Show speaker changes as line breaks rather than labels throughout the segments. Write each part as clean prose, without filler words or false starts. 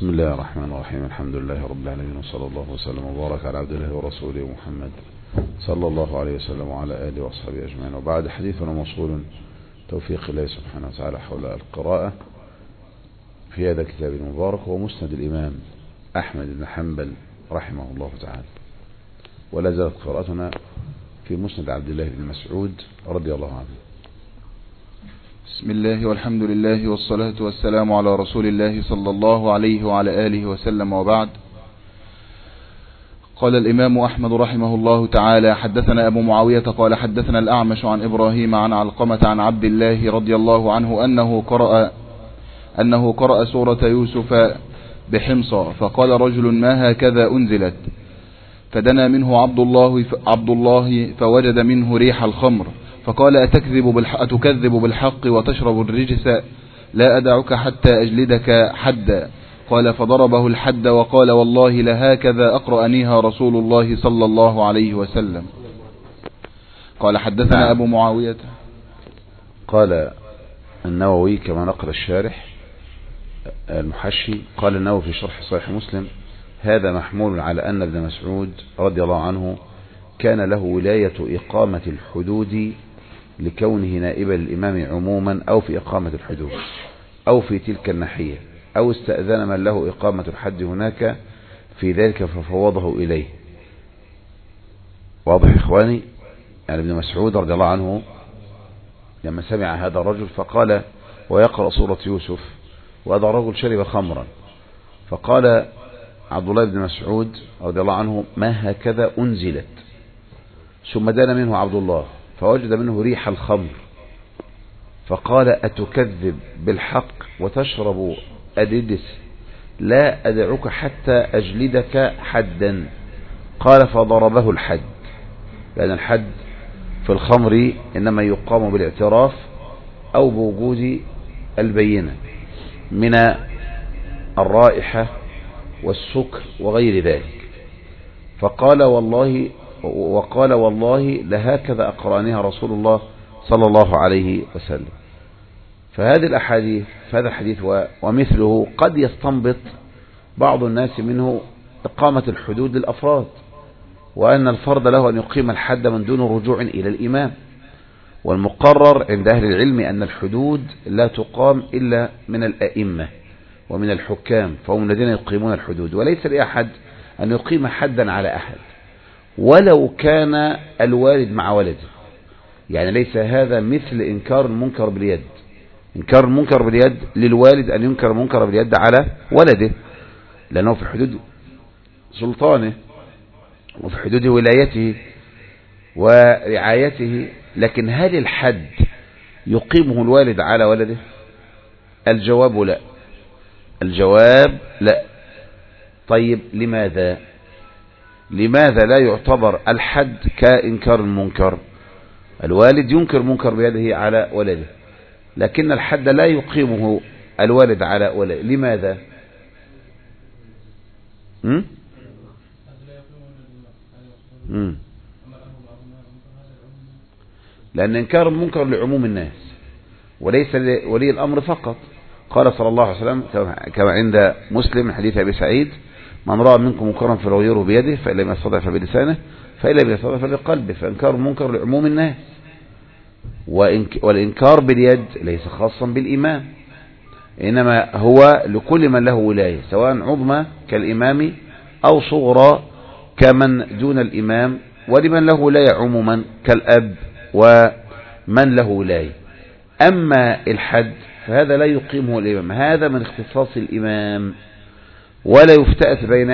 بسم الله الرحمن الرحيم. الحمد لله رب العالمين، وصلى الله وسلم وبارك على عبد الله ورسوله محمد صلى الله عليه وسلم وعلى آله وأصحابه أجمعين. وبعد، حديثنا موصول توفيق الله سبحانه وتعالى حول القراءة في هذا الكتاب المبارك، هو مسند الإمام أحمد بن حنبل رحمه الله تعالى. ولا زالت قراءتنا في مسند عبد الله بن مسعود رضي الله عنه.
بسم الله والحمد لله والصلاة والسلام على رسول الله صلى الله عليه وعلى آله وسلم، وبعد. قال الإمام أحمد رحمه الله تعالى: حدثنا أبو معاوية قال حدثنا الأعمش عن إبراهيم عن علقمة عن عبد الله رضي الله عنه أنه قرأ سورة يوسف بحمصة، فقال رجل: ما هكذا أنزلت؟ فدنا منه عبد الله فوجد منه ريح الخمر، فقال: أتكذب بالحق وتشرب الرجس؟ لا أدعك حتى أجلدك حدا. قال: فضربه الحد وقال: والله لهكذا أقرأنيها رسول الله صلى الله عليه وسلم. قال: حدثنا أبو معاوية.
قال النووي كما نقل الشارح المحشي، قال النووي في شرح صحيح مسلم: هذا محمول على أن ابن مسعود رضي الله عنه كان له ولاية إقامة الحدود لكونه نائبا للإمام عموما، أو في إقامة الحدود أو في تلك الناحية، أو استأذن من له إقامة الحد هناك في ذلك ففوضه إليه. واضح إخواني؟ يعني ابن مسعود رضي الله عنه لما سمع هذا الرجل فقال ويقرأ سورة يوسف، وهذا الرجل شرب خمرا، فقال عبد الله بن مسعود رضي الله عنه: ما هكذا أنزلت؟ ثم دان منه عبد الله فوجد منه ريح الخمر، فقال: أتكذب بالحق وتشرب الرجس؟ لا أدعك حتى أجلدك حدا. قال: فضربه الحد، لأن الحد في الخمر إنما يقام بالاعتراف أو بوجود البينة من الرائحة والسكر وغير ذلك. وقال والله لهكذا أقرأنيها رسول الله صلى الله عليه وسلم. فهذه الأحاديث، فهذا الحديث ومثله قد يستنبط بعض الناس منه إقامة الحدود للأفراد، وأن الفرد له أن يقيم الحد من دون رجوع إلى الإمام. والمقرر عند أهل العلم أن الحدود لا تقام إلا من الأئمة ومن الحكام، فهم الذين يقيمون الحدود، وليس لأحد أن يقيم حدا على أحد ولو كان الوالد مع ولده. يعني ليس هذا مثل إنكار المنكر باليد. إنكار المنكر باليد للوالد أن ينكر المنكر باليد على ولده، لأنه في حدود سلطانه وفي حدود ولايته ورعايته. لكن هل الحد يقيمه الوالد على ولده؟ الجواب لا. الجواب لا. طيب لماذا لا يعتبر الحد كإنكار المنكر؟ الوالد ينكر منكر بيده على ولده، لكن الحد لا يقيمه الوالد على ولده. لماذا؟ لأن إنكار المنكر لعموم الناس وليس لولي الأمر فقط. قال صلى الله عليه وسلم كما عند مسلم من حديث أبي سعيد: من رأى منكم منكرا فليغيره بيده، فإن لم يستطع فبلسانه، فإن لم يستطع فبقلبه. فإنكار المنكر لعموم الناس، والإنكار باليد ليس خاصا بالإمام، إنما هو لكل من له ولاية، سواء عظمى كالإمام أو صغرى كمن دون الإمام، ولمن له ولاية عموما كالأب ومن له ولاية. أما الحد فهذا لا يقيمه الإمام، هذا من اختصاص الإمام، ولا يفتأت بين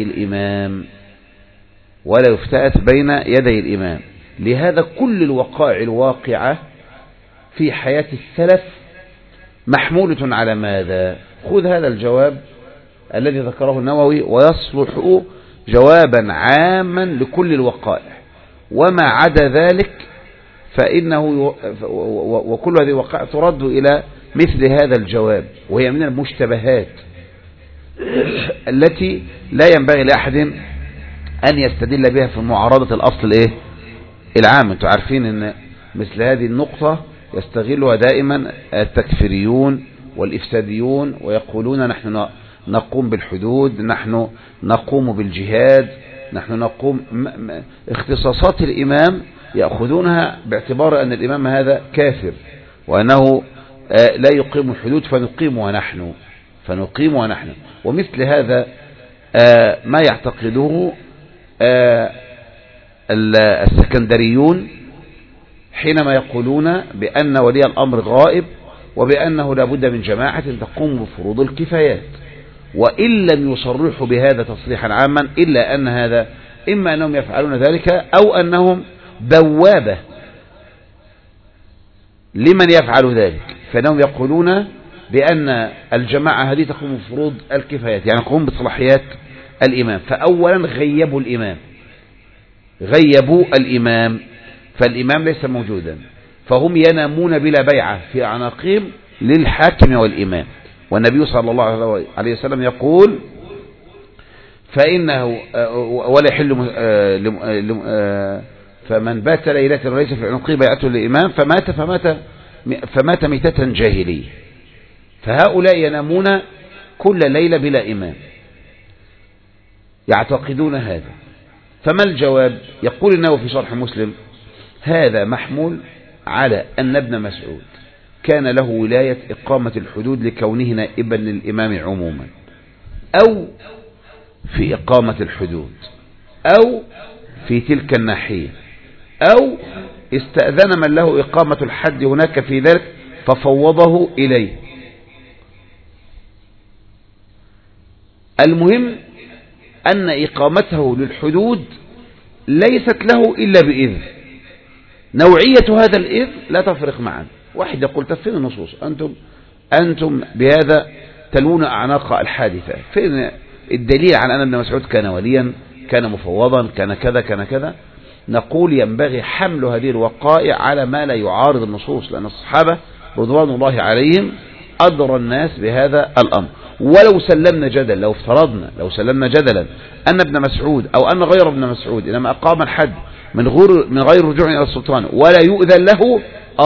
يدي الإمام. لهذا كل الوقائع الواقعة في حياة السلف محمولة على ماذا؟ خذ هذا الجواب الذي ذكره النووي ويصلح جوابا عاما لكل الوقائع، وما عدا ذلك فإنه وكل هذه الوقائع ترد إلى مثل هذا الجواب، وهي من المشتبهات التي لا ينبغي لأحد أن يستدل بها في معارضة الأصل العام. انتم عارفين أن مثل هذه النقطة يستغلها دائما التكفيريون والإفساديون، ويقولون نحن نقوم بالحدود، نحن نقوم بالجهاد، نحن نقوم اختصاصات الإمام يأخذونها باعتبار أن الإمام هذا كافر وأنه لا يقيم الحدود فنقيم ونحن ومثل هذا ما يعتقده السكندريون حينما يقولون بأن ولي الأمر غائب وبأنه لا بد من جماعة تقوم بفروض الكفايات، وإن لم يصرحوا بهذا تصريحا عاما إلا أن هذا إما أنهم يفعلون ذلك أو أنهم بوابة لمن يفعل ذلك، فإنهم يقولون بأن الجماعة هذه تقوم بفروض الكفايات، يعني تقوم بصلاحيات الإمام. فأولا غيبوا الإمام فالإمام ليس موجودا، فهم ينامون بلا بيعة في أعناقهم للحاكم والإمام. والنبي صلى الله عليه وسلم يقول فإنه ولا يحل فمن بات ليلة وليس في عنقه بيعته للإمام فمات ميتة جاهلية. فهؤلاء ينامون كل ليلة بلا إمام، يعتقدون هذا. فما الجواب؟ يقول النووي في شرح مسلم هذا محمول على أن ابن مسعود كان له ولاية إقامة الحدود لكونه نائبا للإمام عموما، أو في إقامة الحدود، أو في تلك الناحية، أو استأذن من له إقامة الحد هناك في ذلك ففوضه إليه. المهم أن إقامته للحدود ليست له إلا بإذن. نوعية هذا الإذن لا تفرق معا. واحد يقول فين النصوص؟ أنتم بهذا تلون أعناق الحادثة، فين الدليل على أن ابن مسعود كان وليا، كان مفوضا، كان كذا كان كذا؟ نقول ينبغي حمل هذه الوقائع على ما لا يعارض النصوص، لأن الصحابة رضوان الله عليهم أدرى الناس بهذا الأمر. ولو سلمنا جدلا، لو سلمنا جدلا أن ابن مسعود أو أن غير ابن مسعود إنما أقام الحد من غير رجوع إلى السلطان ولا يؤذن له،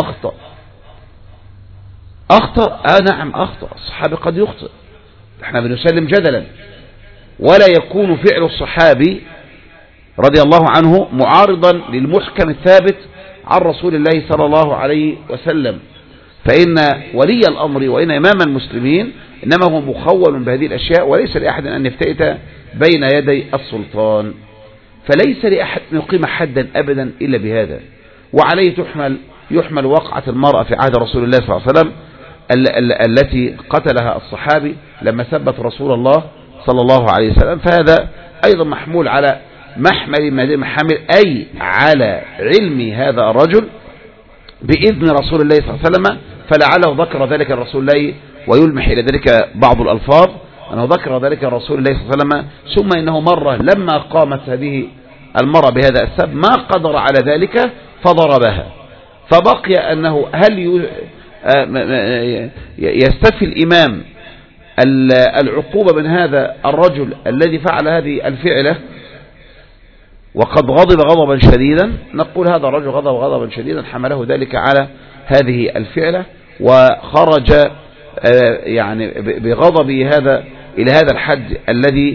أخطأ. نعم أخطأ، الصحابي قد يخطئ، احنا بنسلم جدلا. ولا يكون فعل الصحابي رضي الله عنه معارضا للمحكم الثابت عن رسول الله صلى الله عليه وسلم، فإن ولي الأمر وإن إمام المسلمين إنما هو مخول بهذه الأشياء، وليس لأحد أن يفتئت بين يدي السلطان، فليس لأحد أن يقيم حدا أبدا إلا بهذا. وعليه يحمل وقعة المرأة في عهد رسول الله صلى الله عليه وسلم التي قتلها الصحابي لما ثبت رسول الله صلى الله عليه وسلم، فهذا أيضا محمول على محمل أي على علم هذا الرجل بإذن رسول الله صلى الله عليه وسلم، فلعله ذكر ذلك الرسول الله، ويلمح إلى ذلك بعض الألفاظ أنه ذكر ذلك الرسول الله صلى الله عليه وسلم، ثم إنه مرة لما قامت هذه المرة بهذا السب ما قدر على ذلك فضربها، فبقي أنه هل يستفي الإمام العقوبة من هذا الرجل الذي فعل هذه الفعلة وقد غضب غضبا شديدا؟ نقول هذا الرجل غضب غضبا شديدا حمله ذلك على هذه الفعلة، وخرج يعني بغضبه هذا إلى هذا الحد الذي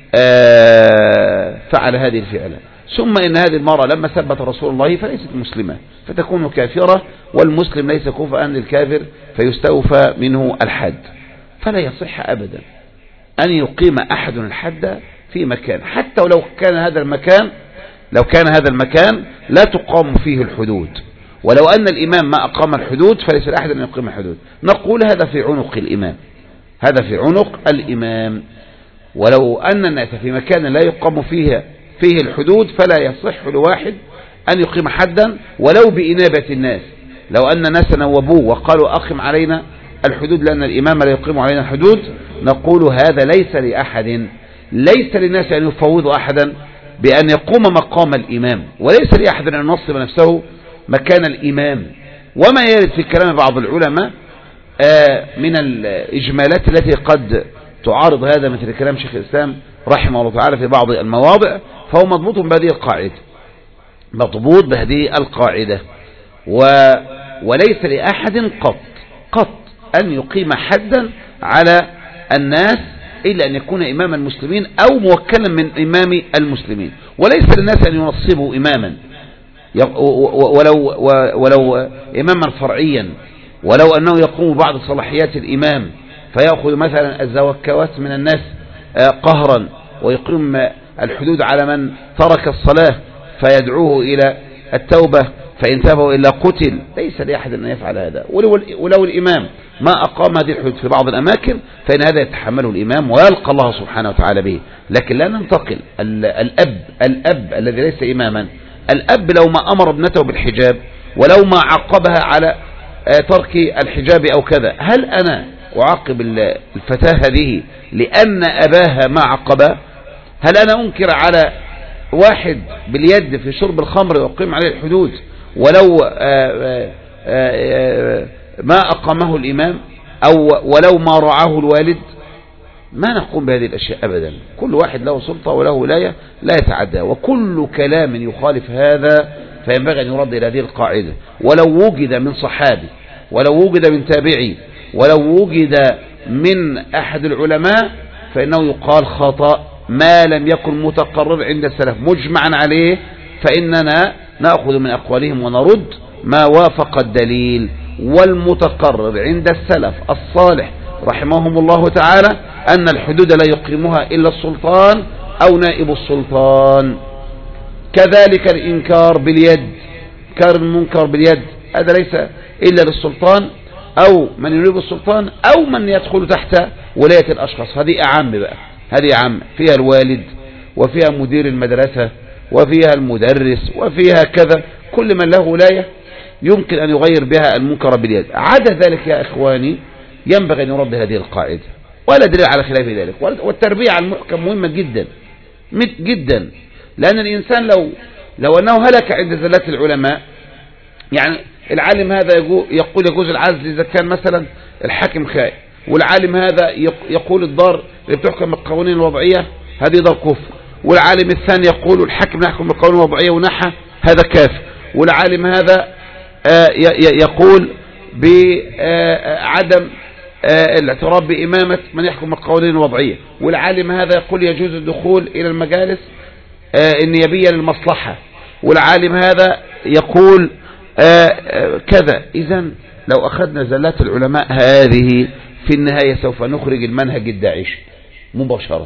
فعل هذه الفعلة. ثم إن هذه المرأة لما ثبت رسول الله فليست مسلمة فتكون كافرة، والمسلم ليس كفءا للكافر فيستوفى منه الحد. فلا يصح أبدا أن يقيم أحد الحد في مكان، حتى ولو كان هذا المكان لا تقام فيه الحدود، ولو أن الإمام ما أقام الحدود فليس لأحد أن يقيم الحدود. نقول هذا في عنق الإمام، ولو أن الناس في مكان لا يقام فيه الحدود فلا يصح لواحد أن يقيم حدا ولو بإنابة الناس. لو أن الناس نوبوه وقالوا أقم علينا الحدود لأن الإمام لا يقيم علينا الحدود، نقول هذا ليس للناس أن يفوضوا أحدا بأن يقوم مقام الإمام، وليس لأحد أن ينصب نفسه مكان الإمام. وما يرد في كلام بعض العلماء من الإجمالات التي قد تعارض هذا، مثل كلام شيخ الإسلام رحمه الله تعالى في بعض المواضع، فهو مضبوط بهذه القاعدة، وليس لأحد قط أن يقيم حدا على الناس إلا أن يكون إمام المسلمين أو موكلا من إمام المسلمين، وليس للناس أن ينصبوا إماما ولو إماما فرعيا، ولو أنه يقوم بعض صلاحيات الإمام، فيأخذ مثلا الزوكوات من الناس قهرا ويقيم الحدود على من ترك الصلاة فيدعوه إلى التوبة، فإن تابوا إلا قتل. ليس لأحد أن يفعل هذا. ولو الإمام ما أقام هذه الحدود في بعض الأماكن فإن هذا يتحمله الإمام ويلقى الله سبحانه وتعالى به. لكن لا ننتقل. الأب الذي ليس إماما، الأب لو ما أمر ابنته بالحجاب ولو ما عقبها على ترك الحجاب أو كذا، هل أنا أعاقب الفتاة هذه لأن أباها ما عقبها؟ هل أنا أنكر على واحد باليد في شرب الخمر ويقيم عليه الحدود ولو ما أقامه الإمام أو ولو ما رعاه الوالد؟ ما نقوم بهذه الأشياء أبدا. كل واحد له سلطة وله ولاية لا يتعدى، وكل كلام يخالف هذا فينبغي أن يرد إلى هذه القاعدة. ولو وجد من صحابي، ولو وجد من تابعي، ولو وجد من أحد العلماء، فإنه يقال خطأ ما لم يكن متقرر عند السلف مجمعا عليه، فإننا نأخذ من أقوالهم ونرد ما وافق الدليل. والمتقرر عند السلف الصالح رحمهم الله تعالى أن الحدود لا يقيمها إلا السلطان أو نائب السلطان. كذلك الإنكار باليد، كار المنكر باليد هذا ليس إلا للسلطان أو من يريد السلطان أو من يدخل تحت ولاية الأشخاص. هذه أعم بقى، هذه أعم، فيها الوالد وفيها مدير المدرسة وفيها المدرس وفيها كذا، كل من له ولاية يمكن أن يغير بها المنكر باليد. عدا ذلك يا إخواني ينبغي أن يرد هذه القاعدة، ولا دليل على خلاف ذلك. والتربية على المحكم مهمة جدا جدا، لأن الإنسان لو أنه هلك عند زلات العلماء، يعني العالم هذا يقول يجوز العزل إذا كان مثلا الحاكم خائن، والعالم هذا يقول الدار اللي بتحكم بالقوانين الوضعية هذه دار كفر، والعالم الثاني يقول الحاكم يحكم بالقوانين الوضعية ونحى هذا كافر، والعالم هذا يقول بعدم الاعتراف بإمامة من يحكم بالقوانين الوضعية، والعالم هذا يقول يجوز الدخول إلى المجالس النيابية للمصلحة، والعالم هذا يقول كذا. إذن لو أخذنا زلات العلماء هذه في النهاية سوف نخرج المنهج الداعشي مباشرة.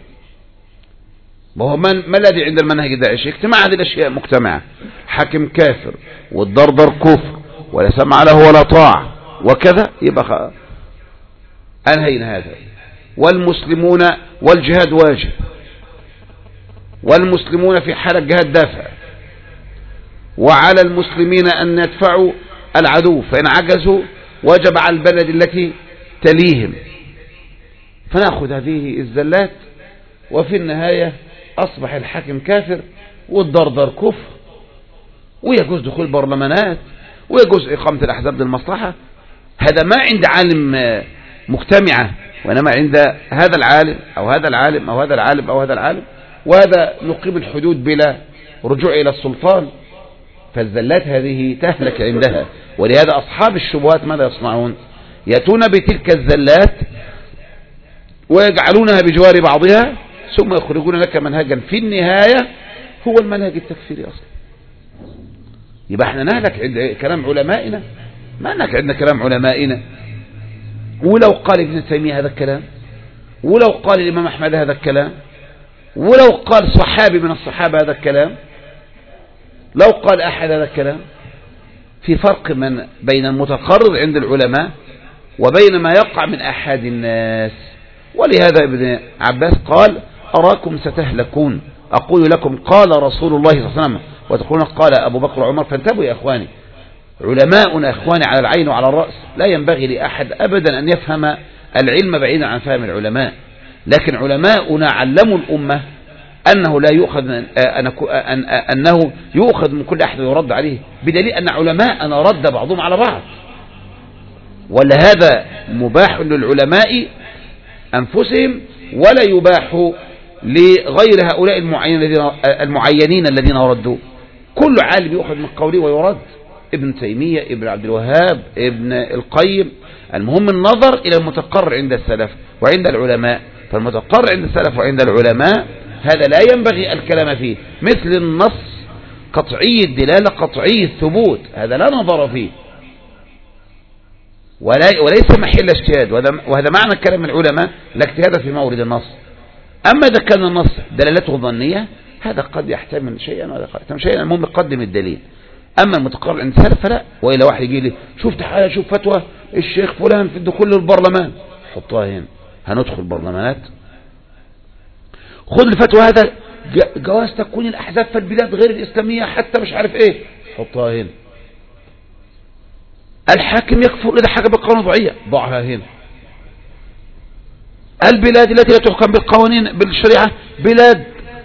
وهو ما الذي عند المنهج الداعشي؟ اجتماع هذه الأشياء مجتمعة، حاكم كافر والضرر كفر ولا سمع له ولا طاعة وكذا، يبقى أنهينا هذا. والمسلمون والجهاد واجب، والمسلمون في حالة جهاد دافع، وعلى المسلمين أن يدفعوا العدو، فإن عجزوا وجب على البلد التي تليهم. فنأخذ هذه الزلات، وفي النهاية أصبح الحاكم كافر والضرر كفر، ويجوز دخول برلمانات، ويجوز إقامة الأحزاب للمصلحة. هذا ما عند عالم مجتمعة، وإنما عند هذا العالم أو هذا العالم أو هذا العالم أو هذا العالم، وهذا نقيم الحدود بلا رجوع إلى السلطان. فالزلات هذه تهلك عندها. ولهذا أصحاب الشبهات ماذا يصنعون؟ يأتون بتلك الزلات ويجعلونها بجوار بعضها، ثم يخرجون لك منهجا في النهاية هو المنهج التكفيري أصلا. يبقى احنا نهلك عند كلام علمائنا، ما نهلك عند كلام علمائنا. ولو قال ابن تيمية هذا الكلام، ولو قال الإمام أحمد هذا الكلام، ولو قال صحابي من الصحابة هذا الكلام، لو قال أحد هذا الكلام، في فرق بين المتقرر عند العلماء وبين ما يقع من أحد الناس. ولهذا ابن عباس قال أراكم ستهلكون، أقول لكم قال رسول الله صلى الله عليه وسلم وتقولون قال أبو بكر وعمر. فانتبهوا يا أخواني، علماؤنا أخواني على العين وعلى الرأس، لا ينبغي لأحد أبدا أن يفهم العلم بعيدا عن فهم العلماء. لكن علماؤنا علموا الأمة أنه لا يؤخذ أنه يؤخذ من كل أحد ويرد عليه، بدليل أن علماءنا رد بعضهم على بعض. ولهذا مباح للعلماء أنفسهم ولا يباح لغير هؤلاء المعينين الذين ردوا. كل عالم يؤخذ من قوله ويرد، ابن تيمية، ابن عبد الوهاب، ابن القيم. المهم النظر إلى المتقرر عند السلف وعند العلماء، فالمتقرر عند السلف وعند العلماء هذا لا ينبغي الكلام فيه، مثل النص قطعي الدلالة قطعي الثبوت هذا لا نظر فيه وليس محل اجتهاد، وهذا معنى الكلام العلماء لا اجتهاد في مورد النص. أما إذا كان النص دلالته ظنية هذا قد يحتمل شيئا وهذا قد يحتمل شيئا، المهم يقدم الدليل. أما المتقرر عند السلف فلا. وإلى واحد يجي لي شوف تعالى شوف فتوى الشيخ فلان في الدخول للبرلمان، حطها هنا، هندخل برلمانات؟ خذ الفتوى هذا جواز تكون الأحزاب في البلاد غير الإسلامية حتى مش عارف إيه، حطها هنا. الحاكم يكفر إذا حكم بالقانون ضعية، ضعها هنا. البلاد التي لا تحكم بالقوانين بالشريعة بلاد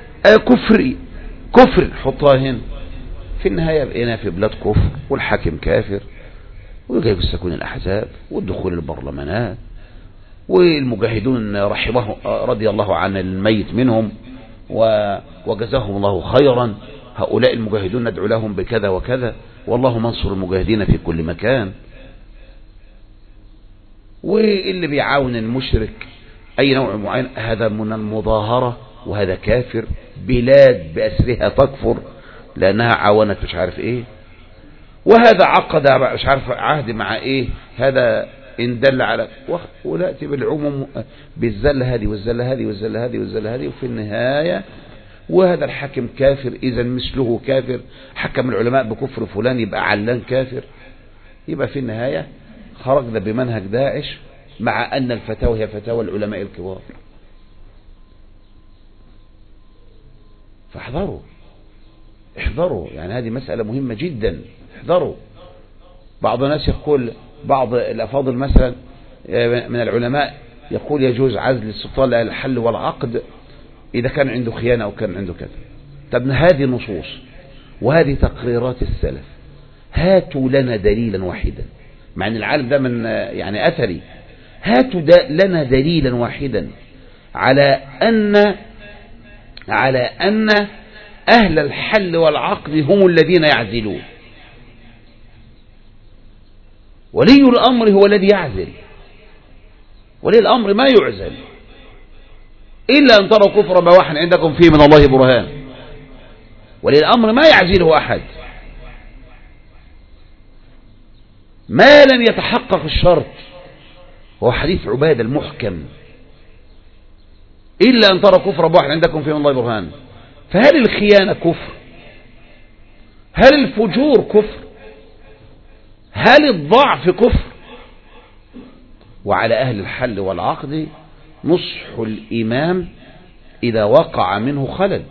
كفر، حطها هنا. في النهاية بقينا في بلاد كفر والحاكم كافر ويجب تكون الأحزاب والدخول البرلمانات، والمجاهدون رضي الله عن الميت منهم وجزاهم الله خيرا، هؤلاء المجاهدون ندعو لهم بكذا وكذا، والله منصر المجاهدين في كل مكان. واللي بيعاون المشرك أي نوع معين هذا من المظاهرة وهذا كافر. بلاد بأسرها تكفر لأنها عاونت مش عارف إيه، وهذا عقد مش عارف عهد مع إيه، هذا إن دل على ونأتي بالعموم بالزلة هذه والزلة هذه والزلة هذه والزلة هذه، وفي النهاية وهذا الحاكم كافر إذا مثله كافر، حكم العلماء بكفر فلان يبقى علان كافر. يبقى في النهاية خرجنا بمنهج داعش مع أن الفتاوى هي فتاوى العلماء الكبار. احذروا يعني هذه مسألة مهمة جدا، احذروا. بعض الناس يقول، بعض الأفاضل مثلا من العلماء يقول يجوز عزل السلطان للحل والعقد إذا كان عنده خيانة أو كان عنده كذا. طب هذه نصوص وهذه تقريرات السلف، هاتوا لنا دليلا واحدا، مع أن العالم ده من يعني أثري، هاتوا لنا دليلا واحدا على أن أهل الحل والعقد هم الذين يعزلون. ولي الأمر هو الذي يعزل، ولي الأمر ما يعزل إلا أن تروا كفر بواح عندكم فيه من الله برهان. ولي الأمر ما يعزله أحد ما لم يتحقق الشرط، هو حديث عبادة المحكم، إلا أن تروا كفر بواح عندكم فيه من الله برهان. فهل الخيانة كفر؟ هل الفجور كفر؟ هل الضعف كفر؟ وعلى أهل الحل والعقد نصح الإمام إذا وقع منه خلل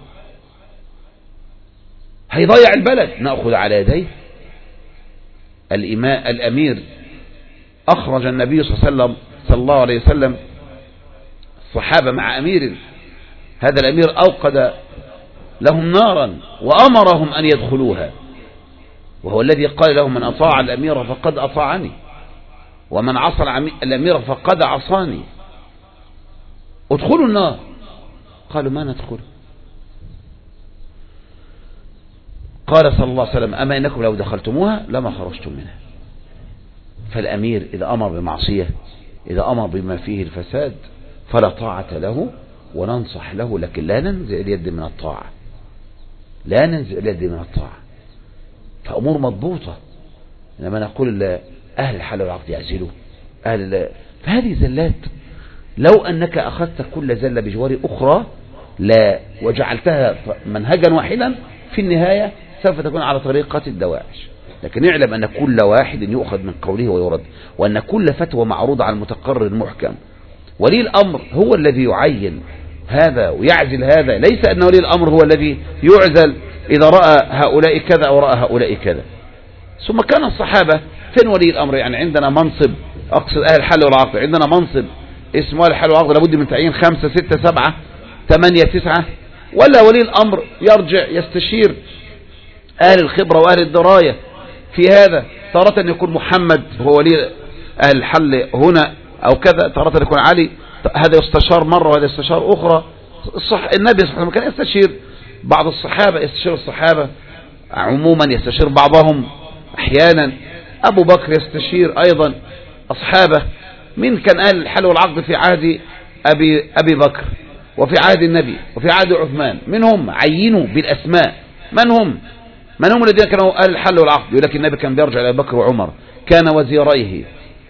هيضيع البلد نأخذ على يديه. الأمير أخرج النبي صلى الله عليه وسلم الصحابة مع أمير، هذا الأمير أوقد لهم نارا وأمرهم أن يدخلوها، وهو الذي قال لهم من أطاع الأمير فقد أطاعني ومن عصى الأمير فقد عصاني، ادخلوا النار. قالوا ما ندخل. قال صلى الله عليه وسلم أما إنكم لو دخلتموها لما خرجتم منها. فالأمير إذا أمر بمعصية، إذا أمر بما فيه الفساد فلا طاعة له وننصح له، لكن لا ننزع اليد من الطاعة، لا ننزع اليد من الطاعة. فأمور مضبوطة. لما نقول أهل الحل والعقد يعزلوا فهذه زلات. لو أنك أخذت كل زلة بجوار أخرى لا وجعلتها منهجا واحدا في النهاية سوف تكون على طريقة الدواعش. لكن اعلم أن كل واحد يؤخذ من قوله ويرد، وأن كل فتوى معروضة على المتقرر المحكم. ولي الأمر هو الذي يعين هذا ويعزل هذا، ليس أن ولي الأمر هو الذي يعزل إذا رأى هؤلاء كذا أو رأى هؤلاء كذا. ثم كان الصحابة فين ولي الأمر؟ يعني عندنا منصب، أقصد أهل الحل والعقد، عندنا منصب اسمه أهل الحل والعقد لابد من تعيين 5 6 7 8 9، ولا ولي الأمر يرجع يستشير أهل الخبرة وأهل الدراية في هذا. تارة يكون محمد هو ولي أهل الحل هنا أو كذا، تارة يكون علي، هذا يستشار مرة وهذا يستشار أخرى. النبي صلى الله عليه وسلم كان يستشير بعض الصحابة، يستشير الصحابة عموما، يستشير بعضهم أحيانا. أبو بكر يستشير أيضا أصحابه. من كان أهل الحل والعقد في عهد أبي بكر وفي عهد النبي وفي عهد عثمان، من هم؟ عينوا بالأسماء. من هم الذين كانوا أهل الحل والعقد؟ يقول لك النبي كان بيرجع إلى أبي بكر وعمر، كان وزيريه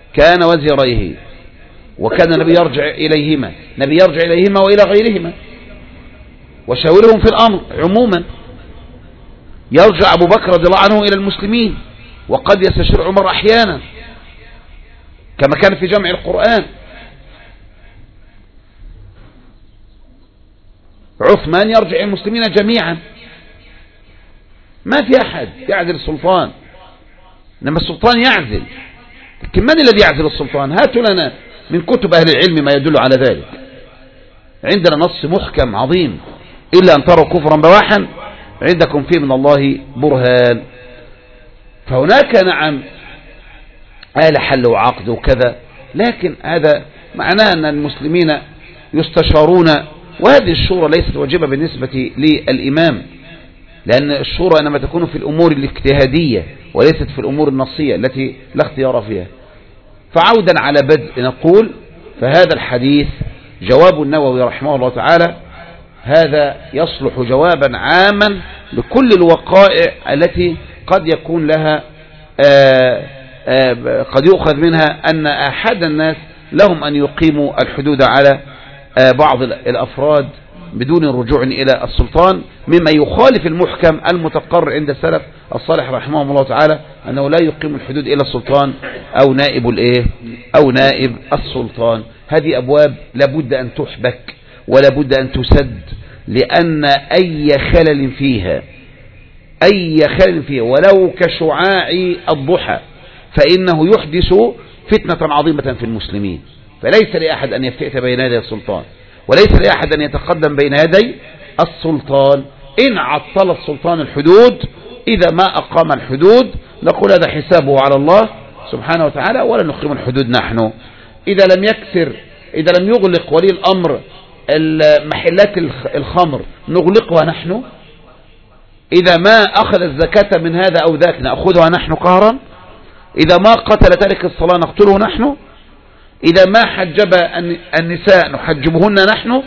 وكان النبي يرجع إليهما وإلى غيرهما وشاورهم في الأمر عموما. يرجع أبو بكر رضي الله عنه إلى المسلمين، وقد يستشير عمر أحيانا كما كان في جمع القرآن. عثمان يرجع إلى المسلمين جميعا، ما في أحد يعزل السلطان، إنما السلطان يعزل. لكن من الذي يعزل السلطان؟ هاتوا لنا من كتب أهل العلم ما يدل على ذلك. عندنا نص محكم عظيم، إلا أن تروا كفرا بواحا عندكم فيه من الله برهان. فهناك نعم آل حل وعقد وكذا، لكن هذا معناه أن المسلمين يستشارون، وهذه الشورى ليست واجبة بالنسبة للإمام، لأن الشورى إنما تكون في الأمور الاجتهادية وليست في الأمور النصية التي لا اختيار فيها. فعودا على بدء نقول، فهذا الحديث جواب النووي رحمه الله تعالى هذا يصلح جوابا عاما لكل الوقائع التي قد يكون لها قد يؤخذ منها أن أحد الناس لهم أن يقيموا الحدود على بعض الأفراد بدون رجوع إلى السلطان، مما يخالف المحكم المتقرر عند السلف الصالح رحمهم الله تعالى أنه لا يقيم الحدود إلى السلطان أو نائب السلطان. هذه أبواب لابد أن تحبك ولابد أن تسد، لأن أي خلل فيها ولو كشعاع الضحى فإنه يحدث فتنة عظيمة في المسلمين. فليس لأحد أن يفتئت بين يدي السلطان، وليس لأحد أن يتقدم بين يدي السلطان. إن عطل السلطان الحدود، إذا ما أقام الحدود نقول هذا حسابه على الله سبحانه وتعالى ولا نقيم الحدود نحن. إذا لم يغلق ولي الأمر محلات الخمر نغلقها نحن. إذا ما أخذ الزكاة من هذا أو ذاك نأخذها نحن قهرا. إذا ما قتل تارك الصلاة نقتله نحن. إذا ما حجب النساء نحجبهن نحن.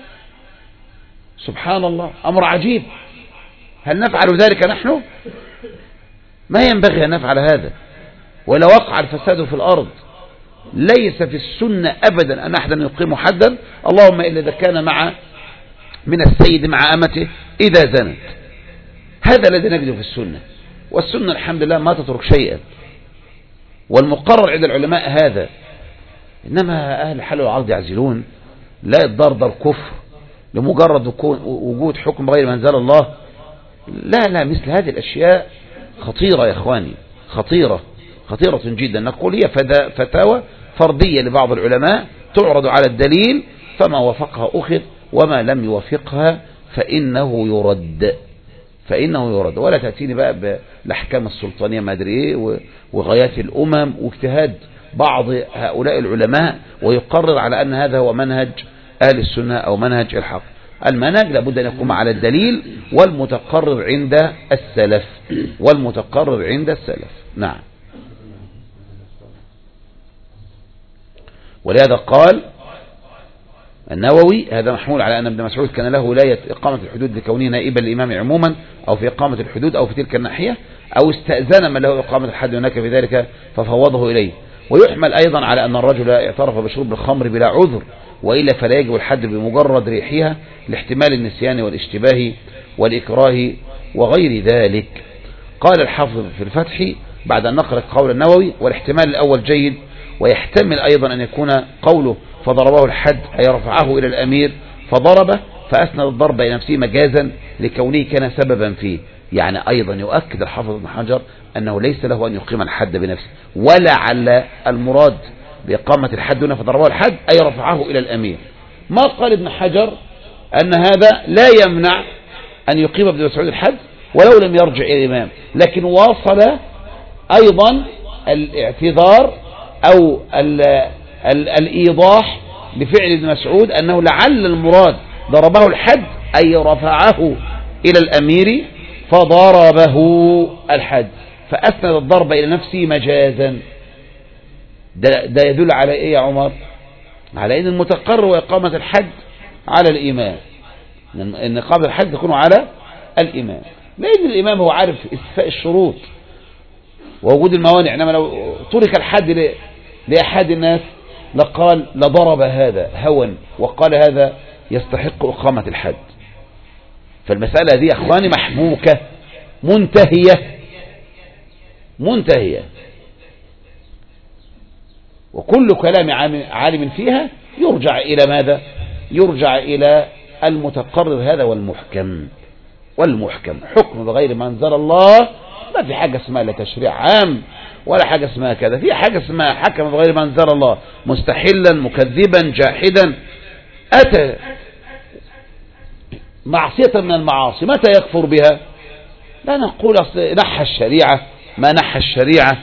سبحان الله، أمر عجيب. هل نفعل ذلك نحن؟ ما ينبغي أن نفعل هذا، ولا وقع الفساد في الأرض. ليس في السنة أبدا أن أحدا يقيم حدا، اللهم إلا إذا كان من السيد مع أمته إذا زنت. هذا الذي نجده في السنة، والسنة الحمد لله ما تترك شيئا، والمقرر عند العلماء هذا. إنما أهل الحل والعقد يعزلون، لا الضرر كفر لمجرد وجود حكم غير ما أنزل الله. لا، مثل هذه الأشياء خطيرة يا إخواني، خطيرة جدا. نقول هي فتاوى فردية لبعض العلماء تعرض على الدليل، فما وافقها أخذ وما لم يوافقها فإنه يرد. ولا تأتيني بقى بالأحكام السلطانية ما أدري إيه وغايات الأمم واجتهاد بعض هؤلاء العلماء ويقرر على أن هذا هو منهج أهل السنة أو منهج الحق. المنهج لابد أن يقوم على الدليل والمتقرر عند السلف. نعم. ولهذا قال النووي هذا محمول على أن ابن مسعود كان له ولاية إقامة الحدود لكونه نائبا للإمام عموما أو في إقامة الحدود أو في تلك الناحية، أو استأذن من له إقامة الحد هناك في ذلك ففوضه إليه. ويحمل أيضا على أن الرجل اعترف بشرب الخمر بلا عذر، وإلا فلا يجب الحد بمجرد ريحها لاحتمال النسيان والاشتباه والإكراه وغير ذلك. قال الحافظ في الفتح بعد أن نقل قول النووي: والاحتمال الأول جيد، ويحتمل أيضا أن يكون قوله فضربه الحد أي رفعه إلى الأمير فضربه فأسند الضرب إلى نفسه مجازا لكونه كان سببا فيه. يعني أيضا يؤكد الحافظ ابن حجر أنه ليس له أن يقيم الحد بنفسه، ولعل المراد بإقامة الحد هنا فضربه الحد أي رفعه إلى الأمير. ما قال ابن حجر أن هذا لا يمنع أن يقيم ابن مسعود الحد ولو لم يرجع إلى الإمام، لكن واصل أيضا الاعتذار أو الإيضاح بفعل ابن مسعود أنه لعل المراد ضربه الحد أي رفعه إلى الأمير فضربه الحد فأسند الضرب إلى نفسه مجازا. ده يدل على إيه يا عمر؟ على ان المتقرر وإقامة الحد على الإمام، ان إقامة الحد تكون على الإمام، لأن الإمام هو عارف استيفاء الشروط ووجود الموانع. إنما لو ترك الحد لأحد الناس لقال لضرب هذا هوا وقال هذا يستحق إقامة الحد. فالمسألة دي يا أخواني محبوكة منتهية، وكل كلام عالم فيها يرجع إلى ماذا؟ يرجع إلى المتقرر هذا والمحكم حكم بغير ما أنزل الله. ما في حاجة اسمها لا تشريع عام ولا حاجة اسمها كذا، في حاجة اسمها حكم بغير ما أنزل الله، مستحلا مكذبا جاحدا أتى معصية من المعاصي، متى يكفر بها؟ لا نقول نحى الشريعة، ما نحى الشريعة،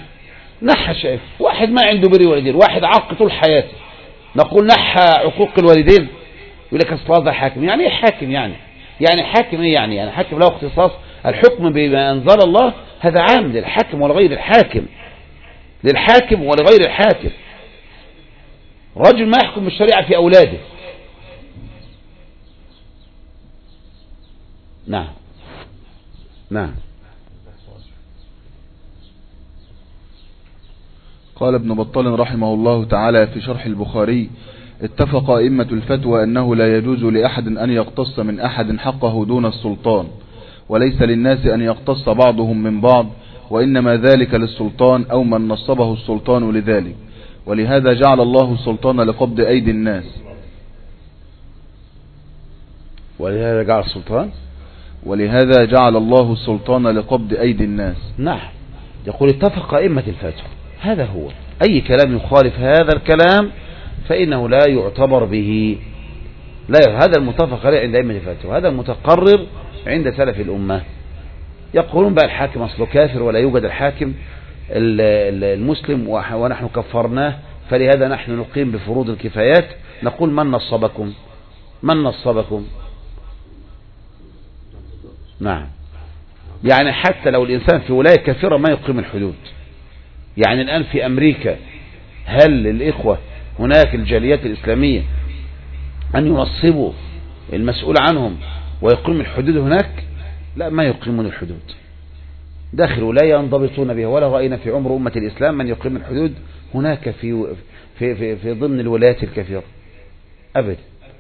واحد ما عنده بر والدين، واحد عاق طول حياته، نقول نحى عقوق الوالدين؟ يقول لك اصل هذا حاكم. يعني ايه حاكم؟ يعني حاكم ايه؟ يعني حاكم له اختصاص الحكم بما انزل الله، هذا عام للحاكم ولغير الحاكم، للحاكم ولغير الحاكم. رجل ما يحكم بالشريعة في أولاده. نعم.
قال ابن بطال رحمه الله تعالى في شرح البخاري: اتفق أئمة الفتوى أنه لا يجوز لأحد أن يقتص من أحد حقه دون السلطان، وليس للناس أن يقتص بعضهم من بعض، وإنما ذلك للسلطان أو من نصبه السلطان لذلك، ولهذا جعل الله السلطان لقبض أيدي الناس. ولهذا جعل الله السلطان لقبض أيدي الناس.
نعم. يقول اتفق أئمة الفتوى، هذا هو. أي كلام يخالف هذا الكلام فإنه لا يعتبر به، هذا المتفق عليه عند أئمة الفتوى، هذا المتقرر عند سلف الأمة. يقولون بقى الحاكم أصله كافر ولا يوجد الحاكم المسلم ونحن كفرناه، فلهذا نحن نقيم بفروض الكفايات. نقول من نصبكم؟ نعم. يعني حتى لو الإنسان في ولاية كافرة ما يقيم الحدود. يعني الآن في أمريكا هل الإخوة هناك الجاليات الإسلامية أن ينصبوا المسؤول عنهم ويقيم الحدود هناك؟ لا، ما يقيمون الحدود داخل ولاية ينضبطون بها، ولا رأينا في عمر أمة الإسلام من يقيم الحدود هناك في ضمن الولايات الكثيرة أبدا.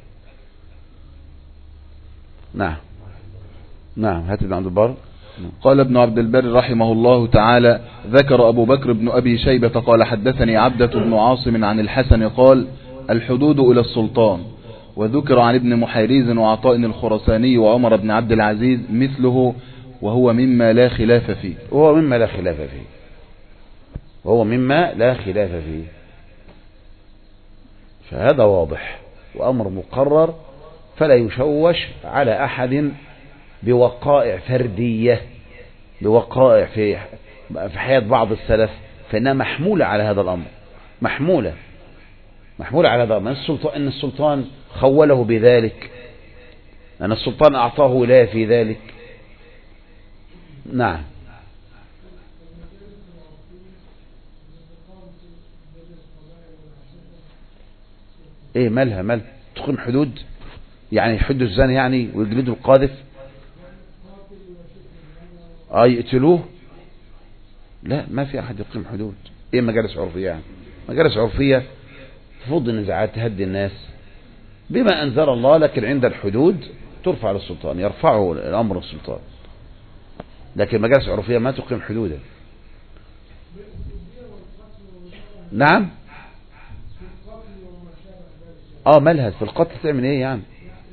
نعم. هات ابن عبد البر.
قال ابن عبد البر رحمه الله تعالى: ذكر أبو بكر بن أبي شيبة قال حدثني عبدة بن عاصم عن الحسن قال: الحدود إلى السلطان. وذكر عن ابن محيريز وعطاء الخرساني وعمر بن عبد العزيز مثله، وهو مما لا خلاف فيه.
وهو مما لا خلاف فيه. فهذا واضح وأمر مقرر، فلا يشوش على أحد بوقائع فردية، بوقائع في حياة بعض السلف، فإنها محمولة على هذا الأمر، محمولة على هذا الأمر. إن السلطان خوله بذلك، أن السلطان أعطاه ولاية في ذلك. نعم. ايه مالها تقيم حدود؟ يعني يحدوا الزاني يعني ويجلدوا القاذف؟ يقتلوه؟ لا، ما في احد يقيم حدود. ايه مجالس عرفية؟ يعني مجالس عرفية تفض النزاعات، تهدي الناس بما انزل الله، لكن عند الحدود ترفع للسلطان، يرفعه الامر السلطان، لكن مجالس عرفية ما تقيم حدودا. نعم. مالها في القتل تعمل ايه يعني؟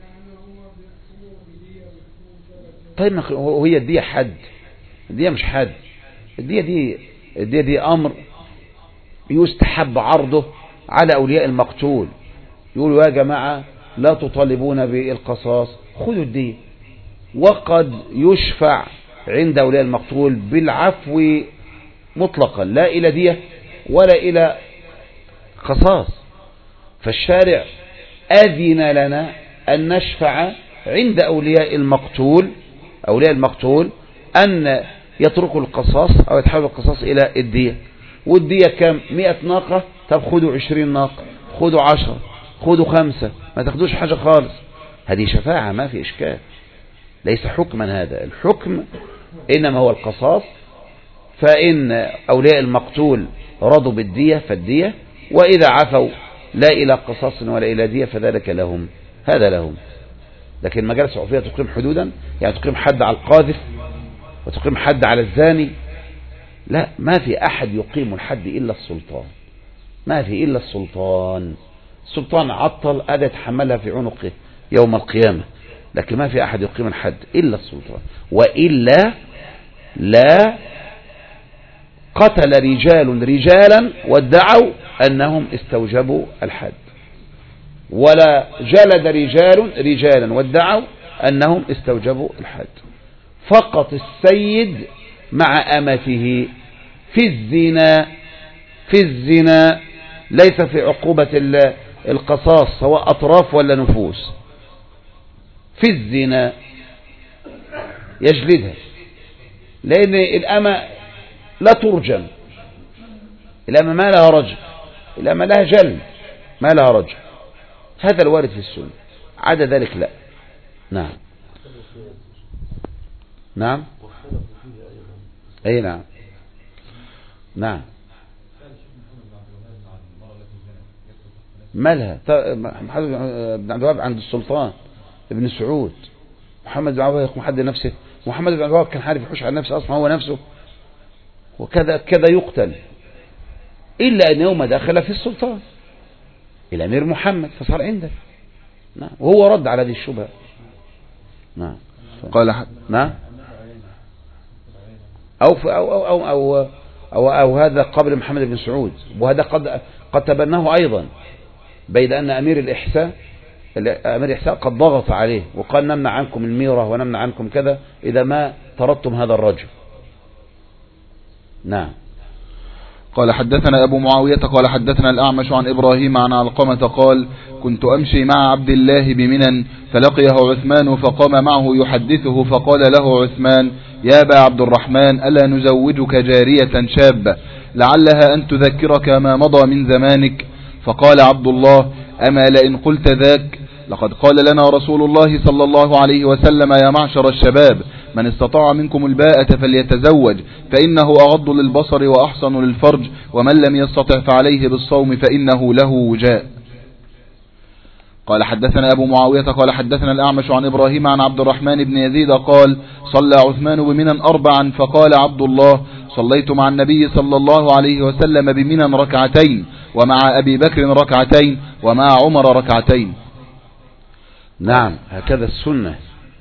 طيب وهي الدية حد؟ الدية مش حد. الدية دي امر يستحب عرضه على اولياء المقتول، يقولوا يا جماعة لا تطالبون بالقصاص، خذوا الدية. وقد يشفع عند اولياء المقتول بالعفو مطلقا، لا الى دية ولا الى قصاص. فالشارع أذن لنا أن نشفع عند أولياء المقتول أن يتركوا القصاص أو يتحول القصاص إلى الدية. والدية كم؟ 100 ناقة. طب خذوا 20 ناقة، خدوا 10، خدوا 5، ما تاخدوش حاجة خالص. هذه شفاعة ما في إشكال، ليس حكما. هذا الحكم إنما هو القصاص. فإن أولياء المقتول رضوا بالدية فالدية، وإذا عفوا لا إلى قصاص ولا إلى دية فذلك لهم، هذا لهم. لكن مجالس عرفية تقيم حدودا، يعني تقيم حد على القاذف وتقيم حد على الزاني، لا، ما في أحد يقيم الحد إلا السلطان، ما في إلا السلطان. السلطان عطل أدى يتحملها في عنقه يوم القيامة، لكن ما في أحد يقيم الحد إلا السلطان. وإلا لا قتل رجال رجالا وادعوا أنهم استوجبوا الحد، ولا جلد رجال رجالا وادعوا أنهم استوجبوا الحد. فقط السيد مع أمته في الزنا ليس في عقوبة القصاص سواء أطراف ولا نفوس. في الزنا يجلدها، لأن الأمة لا ترجم، الأمة ما لها رجم، الأمة لها جلد ما لها رجم. هذا الوارد في السنة، عدا ذلك لا. نعم نعم أي نعم نعم. مالها محمد بن عبد الوهاب عند السلطان ابن سعود، محمد بن عبد الوهاب يقوم حد نفسه، محمد بن عبد الوهاب كان حارف يحوش على نفسه أصلا هو نفسه، وكذا كذا يقتل، إلا أن يوم دخل في السلطان الأمير محمد فصار عنده. نعم، وهو رد على هذه الشبهة. نعم
قال
نعم أو هذا قبل محمد بن سعود، وهذا قد تبناه أيضا، بيد أن أمير الإحساء قد ضغط عليه وقال نمنع عنكم الميرة ونمنع عنكم كذا إذا ما طردتم هذا الرجل. نعم.
قال حدثنا أبو معاوية قال حدثنا الأعمش عن إبراهيم عن علقمة قال كنت أمشي مع عبد الله بمنى فلقيه عثمان فقام معه يحدثه فقال له عثمان يا أبا عبد الرحمن ألا نزوجك جارية شابة لعلها أن تذكرك ما مضى من زمانك؟ فقال عبد الله أما لئن قلت ذاك لقد قال لنا رسول الله صلى الله عليه وسلم يا معشر الشباب من استطاع منكم الباءة فليتزوج فإنه أغض للبصر وأحصن للفرج ومن لم يستطع فعليه بالصوم فإنه له وجاء. قال حدثنا أبو معاوية قال حدثنا الأعمش عن إبراهيم عن عبد الرحمن بن يزيد قال صلى عثمان بمنى 4 فقال عبد الله صليت مع النبي صلى الله عليه وسلم بمنى 2 ومع أبي بكر 2 ومع عمر 2.
نعم، هكذا السنة.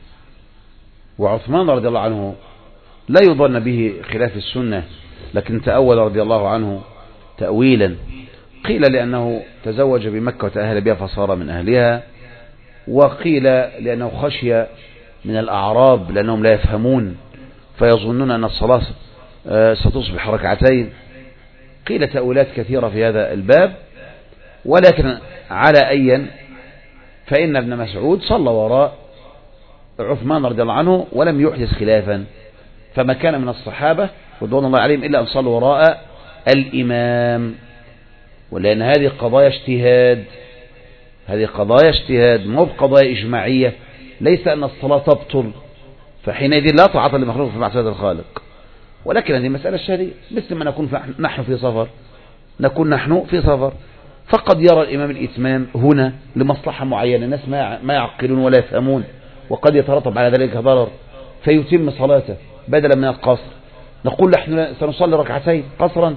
وعثمان رضي الله عنه لا يظن به خلاف السنة، لكن تأول رضي الله عنه تأويلا، قيل لأنه تزوج بمكة وتأهل بها فصار من أهلها، وقيل لأنه خشي من الأعراب لأنهم لا يفهمون فيظنون أن الصلاة ستصبح 2. قيل تأويلات كثيرة في هذا الباب، ولكن على أي فإن ابن مسعود صلى وراء عثمان رضي الله عنه ولم يحدث خلافا، فما كان من الصحابة رضوان الله عليهم إلا أن صلوا وراء الإمام، ولأن هذه قضايا اجتهاد، هذه قضايا اجتهاد مو بقضايا إجماعية. ليس أن الصلاة تبطل، فحينئذ لا طاعة لمخلوق في معصية الخالق، ولكن هذه مسألة شهرية، مثل ما نكون نحن في سفر، نكون نحن في سفر فقد يرى الإمام الإتمام هنا لمصلحة معينة، الناس ما يعقلون ولا يفهمون، وقد يترتب على ذلك ضرر فيتم صلاته بدلا من القصر. نقول نحن سنصلي 2 قصرا.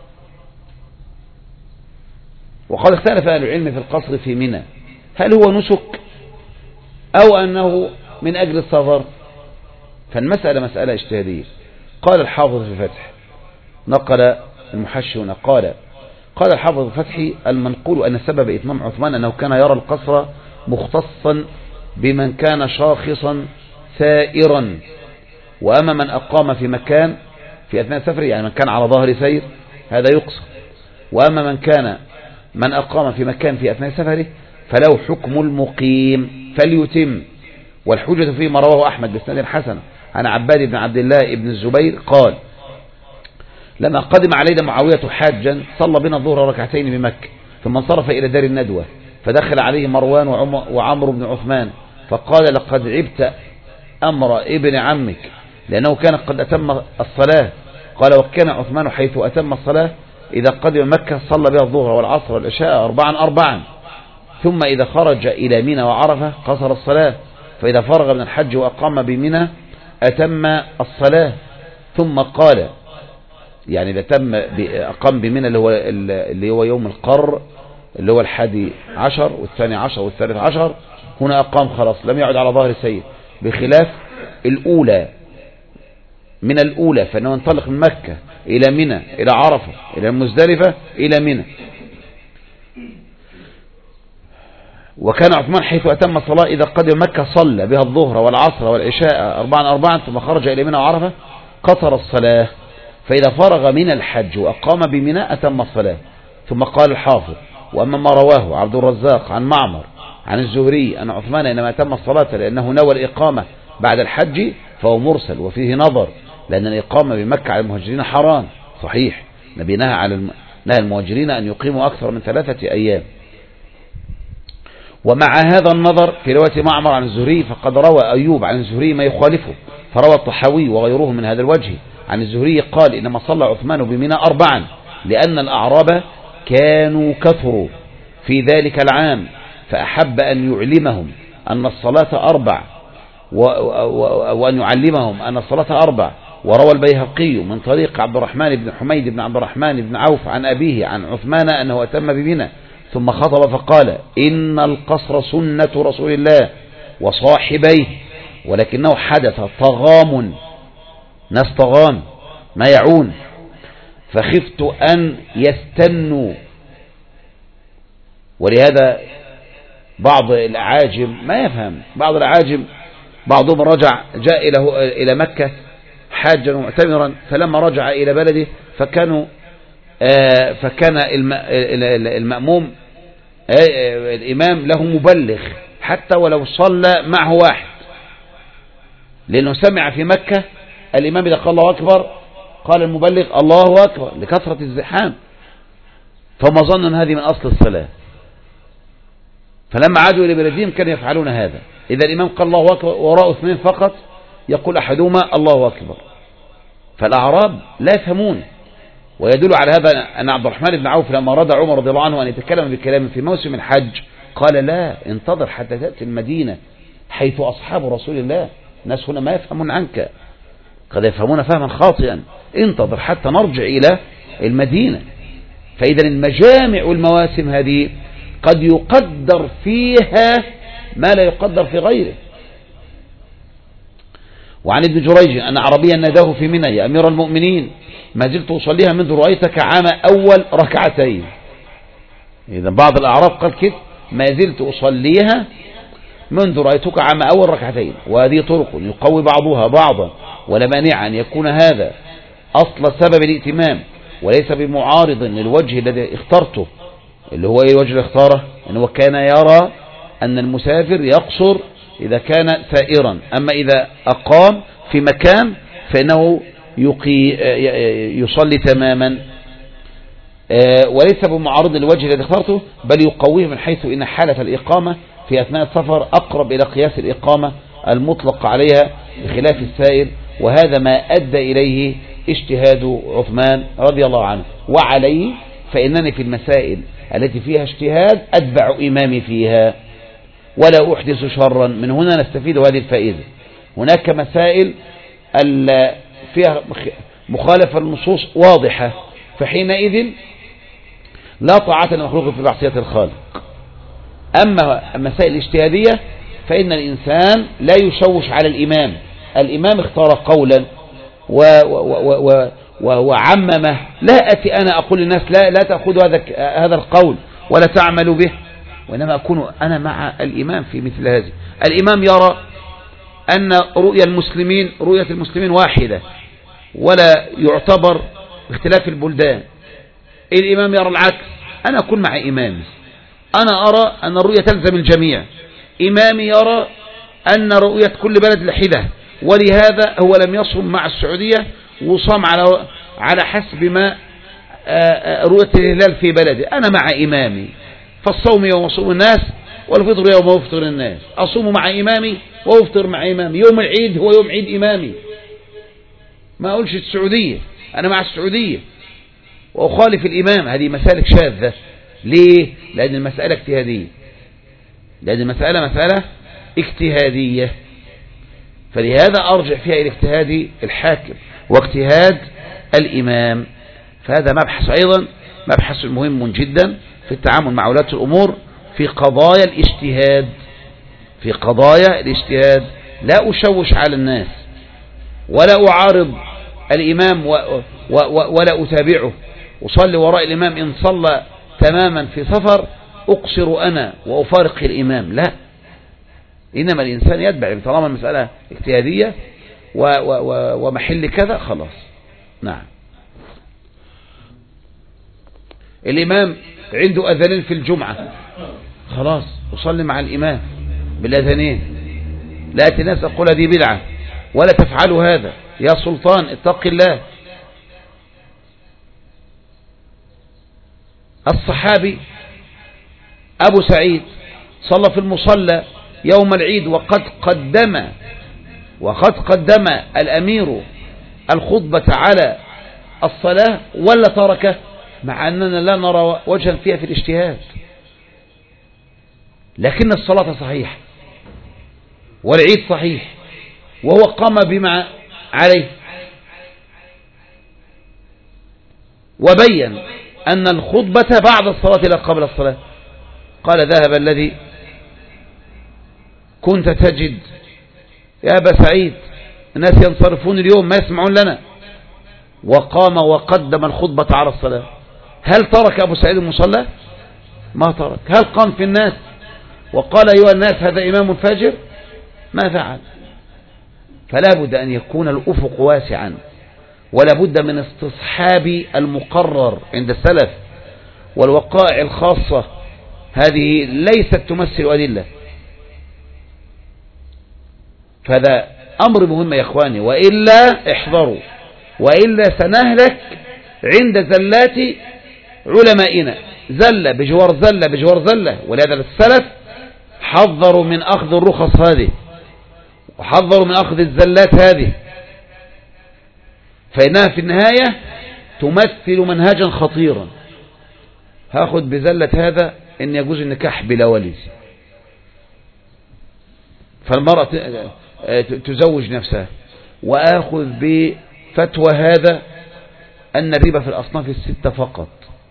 وقد اختلف أهل العلم في القصر في منى، هل هو نسك أو أنه من أجل السفر؟ فالمسألة مسألة اجتهادية. قال الحافظ في الفتح، نقل المحشون قال الحافظ الفتحي المنقول أن سبب إتمام عثمان أنه كان يرى القصر مختصا بمن كان شاخصا سائرا، وأما من أقام في مكان في أثناء سفره، يعني من كان على ظهر سير هذا يقصر، وأما من أقام في مكان في أثناء سفره فله حكم المقيم فليتم. والحجة فيه ما رواه أحمد بسند حسن عن عباد بن عبد الله بن الزبير قال لما قدم علينا معاوية حاجا صلى بنا الظهر 2 بمكة، ثم انصرف إلى دار الندوة، فدخل عليه مروان وعمرو بن عثمان فقال لقد عبت أمر ابن عمك، لأنه كان قد أتم الصلاة. قال وكان عثمان حيث أتم الصلاة إذا قدم مكة صلى بها الظهر والعصر والعشاء 4 ثم إذا خرج إلى منى وعرفة قصر الصلاة، فإذا فرغ من الحج وأقام بمنى أتم الصلاة. ثم قال يعني إذا أقام بمنى اللي هو يوم القر اللي هو 11 و12 و13، هنا أقام خلاص لم يعد على ظهر السير، بخلاف الأولى من الأولى فإنه ينطلق من مكة إلى منى إلى عرفة إلى المزدلفة إلى منى. وكان عثمان حيث أتم الصلاة إذا قدم مكة صلى بها الظهر والعصر والعشاء 4 ثم خرج إلى منى وعرفة قصر الصلاة، فإذا فرغ من الحج وأقام بمنى أتم الصلاة. ثم قال الحافظ وأما ما رواه عبد الرزاق عن معمر عن الزهري أن عثمان إنما أتم الصلاة لأنه نوى الإقامة بعد الحج فهو مرسل وفيه نظر، لأن الإقامة بمكة على المهاجرين حرام صحيح، نبي نهى المهاجرين أن يقيموا أكثر من 3 أيام. ومع هذا النظر في رواية معمر عن الزهري فقد روى أيوب عن الزهري ما يخالفه، فروى الطحاوي وغيره من هذا الوجه عن الزهري قال إنما صلى عثمان بمنى 4 لأن الأعراب كانوا كثروا في ذلك العام فأحب أن يعلمهم أن الصلاة 4 وأن يعلمهم أن الصلاة 4. وروى البيهقي من طريق عبد الرحمن بن حميد بن عبد الرحمن بن عوف عن أبيه عن عثمان أنه أتم بمنى ثم خطب فقال إن القصر سنة رسول الله وصاحبيه، ولكنه حدث طغام، ناس طغام ما يعون، فخفت أن يستنوا. ولهذا بعض الأعاجم ما يفهم، بعض الأعاجم بعضهم رجع جاء إلى مكة حاجا ومعتمرا، فلما رجع إلى بلده فكان المأموم الإمام له مبلغ حتى ولو صلى معه واحد، لأنه سمع في مكة الإمام إذا قال الله أكبر قال المبلغ الله أكبر لكثرة الزحام، فما ظن أن هذه من أصل الصلاة. فلما عادوا إلى بلدهم كانوا يفعلون هذا، إذا الإمام قال الله أكبر وراءه 2 فقط يقول أحدهما الله أكبر، فالأعراب لا يفهمون. ويدل على هذا أن عبد الرحمن بن عوف لما رضى عمر رضي الله عنه أن يتكلم بكلام في موسم الحج قال لا انتظر حتى تأتي المدينة حيث أصحاب رسول الله، الناس هنا ما يفهمون عنك، قد يفهمون فهما خاطئا، انتظر حتى نرجع إلى المدينة. فإذا المجامع والمواسم هذه قد يقدر فيها ما لا يقدر في غيره. وعن ابن جريج أن عربيا ناداه في منى يا أمير المؤمنين ما زلت أصليها منذ رأيتك عام أول 2 إذا بعض الأعراب قال كده ما زلت أصليها منذ رأيتك عام أول 2 وهذه طرق يقوي بعضها بعضا، ولا مانع أن يكون هذا أصل سبب الائتمام وليس بمعارض للوجه الذي اخترته، اللي هو ايه الوجه اللي اختاره؟ انه كان يرى أن المسافر يقصر إذا كان سائرا، أما إذا أقام في مكان فإنه يصلي تماما، وليس بمعارض للوجه الذي اخترته، بل يقويه من حيث إن حالة الإقامة في أثناء السفر أقرب إلى قياس الإقامة المطلق عليها بخلاف السائر، وهذا ما أدى إليه اجتهاد عثمان رضي الله عنه. وعليه فإنني في المسائل التي فيها اجتهاد أتبع إمامي فيها ولا أحدث شرا. من هنا نستفيد هذه الفائدة. هناك مسائل فيها مخالفة النصوص واضحة، فحينئذ لا طاعة لمخلوق في معصية الخالق. أما المسائل الاجتهادية فإن الإنسان لا يشوش على الإمام، الإمام اختار قولا وعممه، لا أتي أنا أقول للناس لا تأخذوا هذا القول ولا تعملوا به، وإنما أكون أنا مع الإمام في مثل هذه. الإمام يرى أن رؤية المسلمين واحدة ولا يعتبر اختلاف البلدان، الإمام يرى العكس، أنا أكون مع إمامي، أنا أرى أن الرؤية تلزم الجميع، إمامي يرى أن رؤية كل بلد لحدة، ولهذا هو لم يصم مع السعودية وصام على حسب ما رؤية الهلال في بلدي، أنا مع إمامي، فالصوم يوم يصوم الناس والفطر يوم يفطر الناس، أصوم مع إمامي وأفطر مع إمامي، يوم العيد هو يوم عيد إمامي، ما أقولش السعودية، أنا مع السعودية وأخالف الإمام. هذه مسألة شاذة. ليه؟ لأن المسألة اجتهادية، لأن المسألة مسألة اجتهادية، فلهذا أرجع فيها إلى اجتهاد الحاكم واجتهاد الإمام. فهذا مبحث أيضا مبحث مهم جدا في التعامل مع ولاة الأمور في قضايا الاجتهاد. في قضايا الاجتهاد لا أشوش على الناس ولا أعارض الإمام ولا أتابعه، أصلي وراء الإمام إن صلى تماما في سفر أقصر أنا وأفارق الإمام، لا، إنما الإنسان يتبع طالما المسألة اجتهادية ومحل كذا خلاص. نعم. الإمام عنده أذانين في الجمعة، خلاص أصلي مع الإمام بالأذانين، لا الناس أقول هذه بدعة ولا تفعلوا هذا، يا سلطان اتق الله. الصحابي أبو سعيد صلى في المصلى يوم العيد وقد قدم الأمير الخطبة على الصلاة ولا تركه، مع أننا لا نرى وجها فيها في الاجتهاد، لكن الصلاة صحيحة والعيد صحيح وهو قام بما عليه، وبين أن الخطبة بعد الصلاة لا قبل الصلاة. قال ذهب الذي كنت تجد يا أبا سعيد الناس ينصرفون اليوم ما يسمعون لنا، وقام وقدم الخطبة على الصلاة. هل ترك أبو سعيد المصلى؟ ما ترك. هل قام في الناس وقال أيها الناس هذا إمام فاجر؟ ما فعل. فلا بد أن يكون الأفق واسعا، ولا بد من استصحاب المقرر عند السلف، والوقائع الخاصة هذه ليست تمثل أدلة. فهذا أمر مهم يا إخواني، وإلا احذروا، وإلا سنهلك عند زلات علمائنا، زلة بجوار زلة بجوار زلة. ولهذا السلف حذروا من أخذ الرخص هذه، وحذروا من أخذ الزلات هذه، فإنها في النهاية تمثل منهجا خطيرا. هاخذ بزلة هذا إن يجوز النكاح بلا ولي، فالمرأة تزوج نفسها، وآخذ بفتوى هذا أن الربا في الأصناف الستة فقط،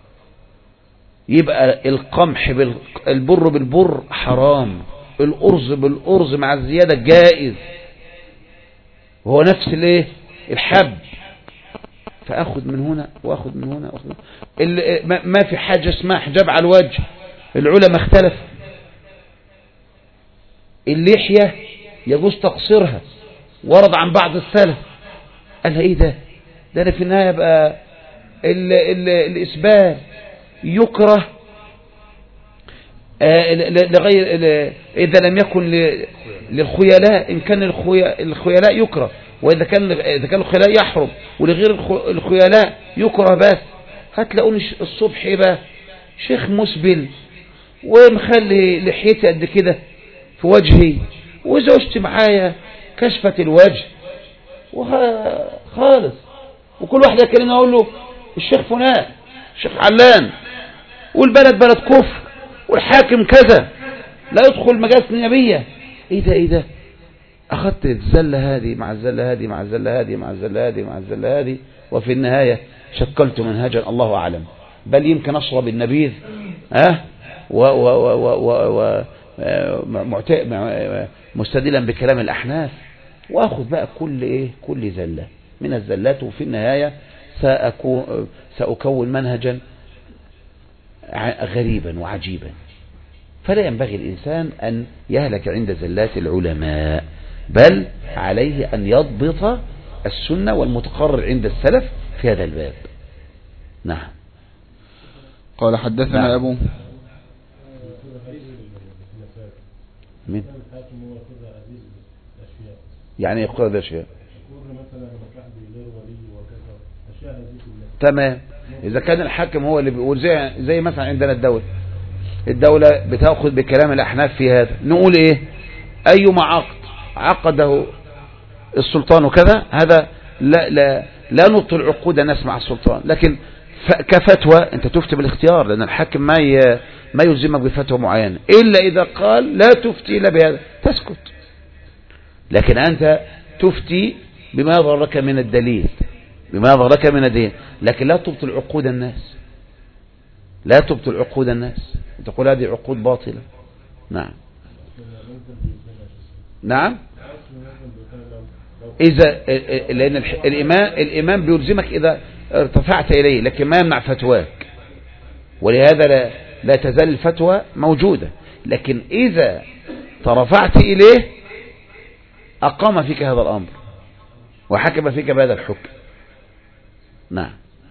يبقى القمح البر بالبر حرام، الأرز بالأرز مع الزيادة جائز، وهو نفس الايه الحب. فأخذ من هنا وأخذ من هنا وأخذ ما في حاجة اسمها حجاب على الوجه، العلماء اختلف. اللحية يجوز تقصيرها، ورد عن بعض السلف قال ايه ده أنا في النهاية بقى الإسبال يكره لغير إذا لم يكن للخيلاء، إن كان الخيلاء يكره، وإذا كان الخيلاء يحرم، ولغير الخيلاء يكره. بس هتلاقوني الصبح يبقى شيخ مسبل ومخلي لحيتي قد كده في وجهي، وزوجتي معايا كشفت الوجه خالص، وكل واحد يكلمني أقول له الشيخ فلان الشيخ علان، والبلد بلد كفر، والحاكم كذا، لا يدخل مجالس النبية. ايه ده اخذت الزلة هذه مع الزلة هذه مع الزلة هذه مع الزلة هذه مع الزلة هذه، وفي النهاية شكلت منهجا الله أعلم، بل يمكن أشرب النبيذ مستدلا بكلام الأحناف، وأخذ بقى كل زلة من الزلات، وفي النهاية سأكون منهجا غريبا وعجيبا. فلا ينبغي الإنسان أن يهلك عند زلات العلماء، بل عليه أن يضبط السنة والمتقرر عند السلف في هذا الباب. نعم.
قال حدثنا
نعم.
أبو
مين يعني يقول هذا الشيء؟ تمام. إذا كان الحاكم هو اللي بيقول زي مثلا عندنا الدولة بتأخذ بكلام الأحناف في هذا، نقول إيه؟ أيما عقد عقده السلطان وكذا، هذا لا نبطل عقود الناس مع السلطان، لكن كفتوى أنت تفتي بالاختيار، لأن الحاكم ما يلزمك بفتوى معينة إلا إذا قال لا تفتي إلا بهذا تسكت، لكن أنت تفتي بما يظهر لك من الدليل، لكن لا تبطل عقود الناس، تقول هذه عقود باطلة. نعم إذا لأن الإمام بيلزمك إذا ارتفعت إليه، لكن ما يمنع فتواك، ولهذا لا تزال الفتوى موجودة، لكن إذا ترفعت إليه أقام فيك هذا الأمر وحكم فيك بهذا الحكم. نعم.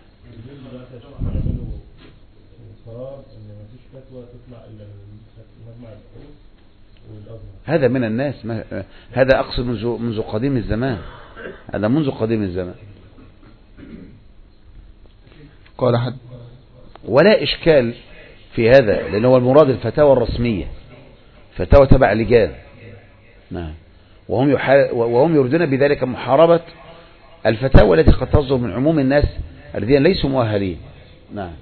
هذا من الناس، هذا أقصد منذ قديم الزمان،
قال حد
ولا إشكال في هذا، لأنه هو المراد الفتاوى الرسمية، فتاوى تبع لجان. نعم. وهم يريدون بذلك محاربة الفتاوى التي قد تصدر من عموم الناس الذين ليسوا مؤهلين. نعم.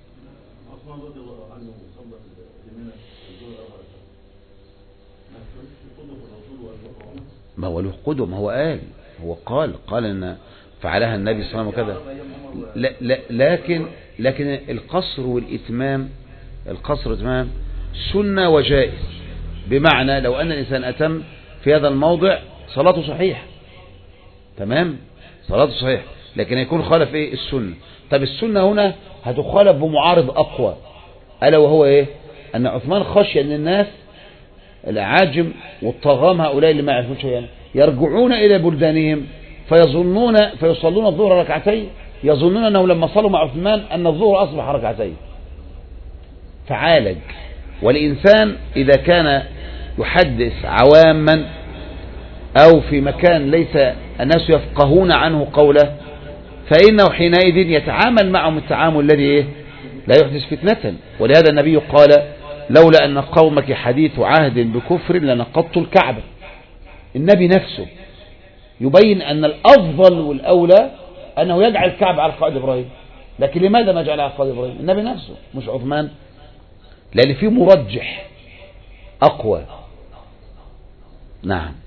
ما هو له قدوة، ما هو قال ان فعلها النبي صلى الله عليه وسلم وكذا، لكن القصر والإتمام سنة وجائز، بمعنى لو أن الإنسان أتم في هذا الموضع صلاته صحيح، تمام، صلاته صحيح، لكن يكون خالف إيه؟ السنة. طب السنة هنا هتخالف بمعارض أقوى، ألا وهو إيه؟ أن عثمان خشي أن الناس العاجم والطغام هؤلاء اللي ما يعرفون شيئا يرجعون إلى بلدانهم فيصلون الظهر ركعتين، يظنون أنه لما صلوا مع عثمان أن الظهر أصبح ركعتين، فعالج. والإنسان إذا كان يحدث عواما أو في مكان ليس الناس يفقهون عنه قوله، فإنه حينئذ يتعامل معهم التعامل الذي لا يحدث فتنة. ولهذا النبي قال: لولا أن قومك حديث عهد بكفر لنقضت الكعبة. النبي نفسه يبين أن الأفضل والأولى أنه يجعل الكعبة على قائد إبراهيم، لكن لماذا ما جعلها على قائد إبراهيم؟ النبي نفسه مش عثمان، لأن فيه مرجح أقوى. نعم.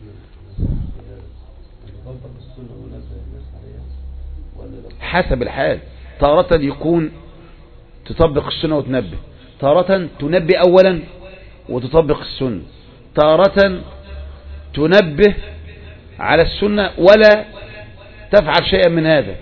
حسب الحال، تارة يكون تطبق السنة وتنبه، تارة تنبه أولا وتطبق السنة، تارة تنبه على السنة ولا تفعل شيئا من هذا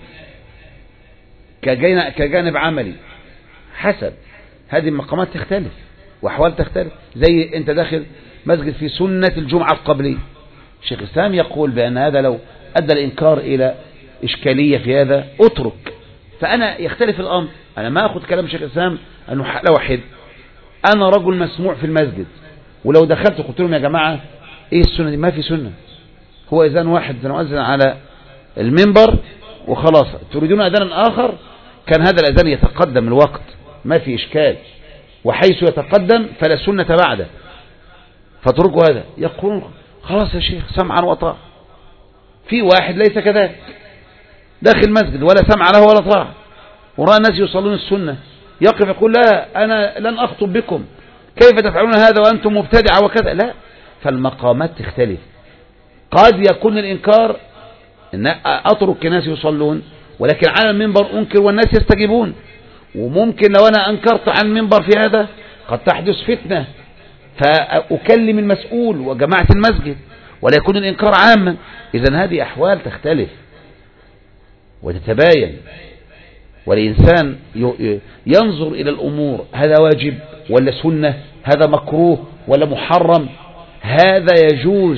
كجانب عملي. حسب هذه المقامات تختلف وأحوال تختلف. زي أنت داخل مسجد في سنة الجمعة القبلية، شيخ الإسلام يقول بأن هذا لو أدى الإنكار إلى إشكالية في هذا أترك. فأنا يختلف الأمر، أنا ما أخذ كلام شيخ الإسلام أنه حالة واحد. أنا رجل مسموع في المسجد، ولو دخلت قلت لهم يا جماعة إيه السنة دي؟ ما في سنة، هو إذان واحد سنؤذن على المنبر وخلاص. تريدون أذانا آخر؟ كان هذا الأذان يتقدم الوقت، ما في إشكال، وحيث يتقدم فلا سنة بعده، فاتركوا هذا. يقولون خلاص يا شيخ سمعا وطاعة. في واحد ليس كذلك، داخل مسجد ولا سمع له ولا طاعة، ورأى الناس يصلون السنة، يقف يقول لا أنا لن أخطب بكم، كيف تفعلون هذا وأنتم مبتدعة وكذا؟ لا، فالمقامات تختلف. قد يكون الإنكار إن أترك الناس يصلون، ولكن على المنبر أنكر والناس يستجيبون. وممكن لو أنا أنكرت عن المنبر في هذا قد تحدث فتنة فأكلم المسؤول وجماعة المسجد، ولا يكون الإنكار عاما. إذن هذه أحوال تختلف وتتباين، والإنسان ينظر إلى الأمور، هذا واجب ولا سنة، هذا مكروه ولا محرم، هذا يجوز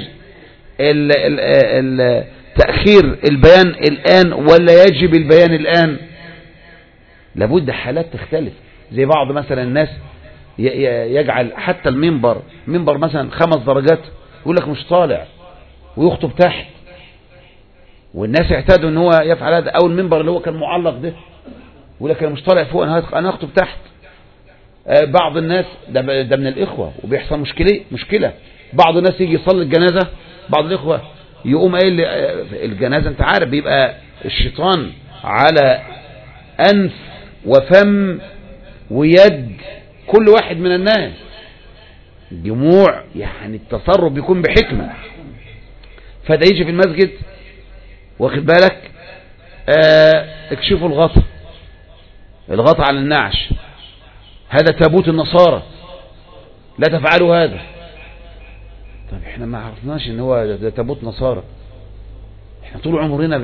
تأخير البيان الآن ولا يجب البيان الآن. لابد حالات تختلف. زي بعض مثلا الناس يجعل حتى المنبر مثلا 5 درجات، يقول لك مش طالع ويخطب تحت، والناس يعتادوا ان هو يفعل هذا. او المنبر اللي هو كان معلق ده يقول لك انا مش طالع فوق، انا هخطب تحت. بعض الناس ده من الاخوه وبيحصل مشكله. بعض الناس يجي يصلي الجنازه، بعض الاخوه يقوم قايل الجنازه، انت عارف بيبقى الشيطان على انف وفم ويد كل واحد من الناس، جموع، يعني التصرف بيكون بحكمه. فده يجي في المسجد واخد بالك، اكشفوا الغطا على النعش، هذا تابوت النصارى، لا تفعلوا هذا. طب احنا ما عرفناش ان هو ده تابوت نصارى، احنا طول عمرنا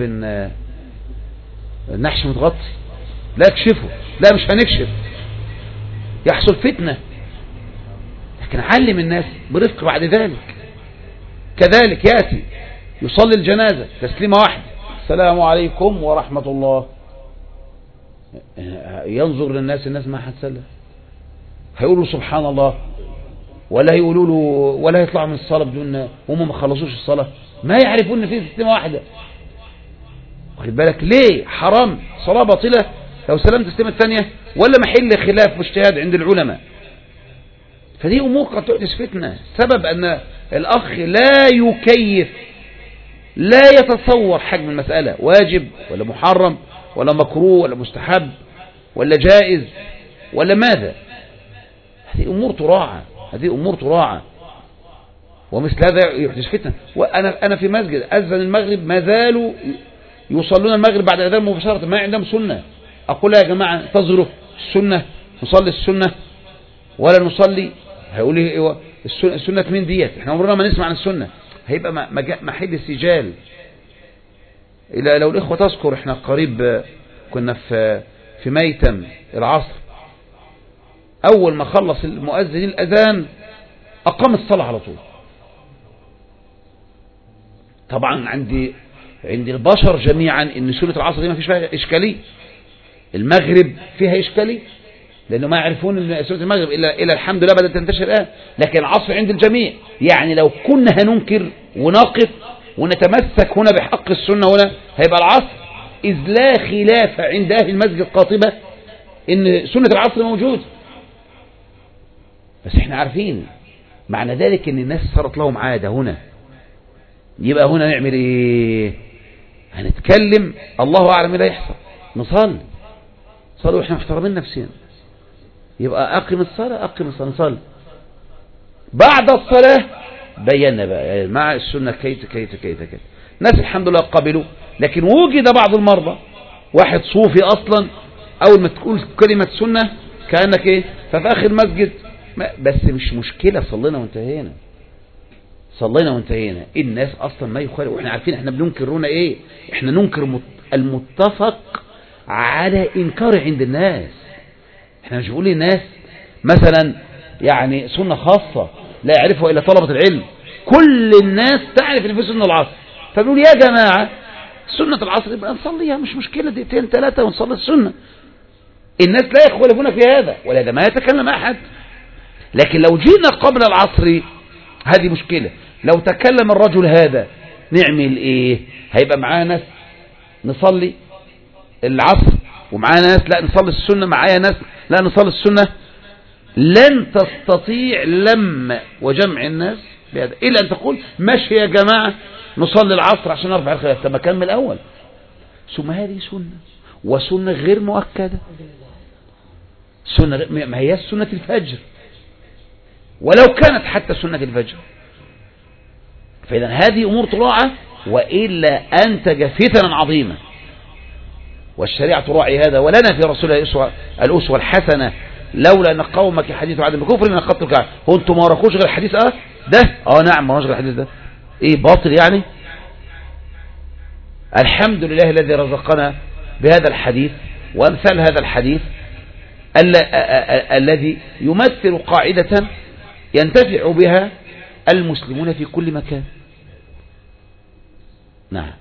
النحش متغطي. لا اكشفوا، لا مش هنكشف، يحصل فتنة. لكن علم الناس برفق بعد ذلك. كذلك يأتي يصلي الجنازة تسليمة واحدة، السلام عليكم ورحمة الله، ينظر للناس، الناس ما هتسلم، هيقولوا سبحان الله، ولا هيقولوا له، ولا هيطلعوا من الصلاة بدون هم ما خلصوش الصلاة، ما يعرفون ان في تسليمة واحدة. واخد بالك ليه؟ حرام، صلاة باطلة لو سلمت التسليمة الثانية، ولا محل خلاف واجتهاد عند العلماء. فدي امور قد تحدث فتنة. سبب ان الاخ لا يكيف، لا يتصور حجم المسألة، واجب ولا محرم ولا مكروه ولا مستحب ولا جائز ولا ماذا. هذه امور تراعى، ومثل هذا يحدث فتنة. وانا في مسجد اذن المغرب، ما زالوا يصلون المغرب بعد الاذان مباشرة، ما عندهم سنة. اقول يا جماعة انتظروا السنة، نصلي السنة ولا نصلي؟ هيقول لي السنة مين ديت؟ احنا عمرنا ما نسمع عن السنة. هيبقى محل سجال. لو الاخوة تذكر، احنا قريب كنا في ميتم العصر، اول ما خلص المؤذن الاذان اقام الصلاة على طول. طبعا عند البشر جميعا ان سنة العصر دي ما فيش فيها اشكالية. المغرب فيها اشكالية، لانه ما يعرفون ان سنة المغرب الا الحمد لله بدأت تنتشر الان. لكن العصر عند الجميع، يعني لو كنا هننكر ونقف ونتمسك هنا بحق السنة هنا، هيبقى العصر، إذ لا خلاف عند أهل المسجد قاطبة إن سنة العصر موجود. بس احنا عارفين معنى ذلك إن الناس صارت لهم عادة هنا. يبقى هنا نعمل إيه؟ هنتكلم، الله أعلم لا يحصل، نصلي وإحنا محترمين نفسنا. يبقى أقم الصلاة نصلي. بعد الصلاة بينا بقى مع السنة كيت ناس الحمد لله قبلوا. لكن وجد بعض المرضى، واحد صوفي أصلا، أول ما تقول كلمة سنة كأنك إيه، ففي آخر مسجد بس مش مشكلة، صلينا وانتهينا. الناس أصلا ما يخالف، وإحنا عارفين إحنا بننكرون إيه. إحنا ننكر المتفق على إنكار عند الناس. إحنا مش بنقول للناس مثلا يعني سنة خاصة لا يعرفها إلا طلبة العلم، كل الناس تعرف ان في سنة العصر. فبنقول يا جماعة سنة العصر يبقى نصليها، مش مشكلة، دقيقتين 3 ونصلي السنة. الناس لا يخالفون في هذا، ولا ما يتكلم أحد. لكن لو جينا قبل العصر هذه مشكلة. لو تكلم الرجل هذا نعمل ايه؟ هيبقى معانا ناس نصلي العصر، ومعانا ناس لا نصلي السنة، معايا ناس لا نصلي السنة. لن تستطيع لم وجمع الناس بهذا، إلا أن تقول ماشي يا جماعة نصلي العصر عشان نرفع الخلاف. طب ما كان من الأول. ثم هذه سنة، وسنة غير مؤكدة، سنة ما هي سنة الفجر، ولو كانت حتى سنة الفجر. فإذا هذه أمور تراعى، وإلا أنتج فتنا عظيمة. والشريعة تراعي هذا، ولنا في رسول الله الأسوة الحسنة. لولا أن قومك حديث عدم بكفر لنقضتك. هو أنتم ما وراكوش غير الحديث ده؟ نعم ما وراكوش غير الحديث ده. إيه باطل يعني؟ الحمد لله الذي رزقنا بهذا الحديث وأمثال هذا الحديث الذي يمثل قاعدة ينتفع بها المسلمون في كل مكان. نعم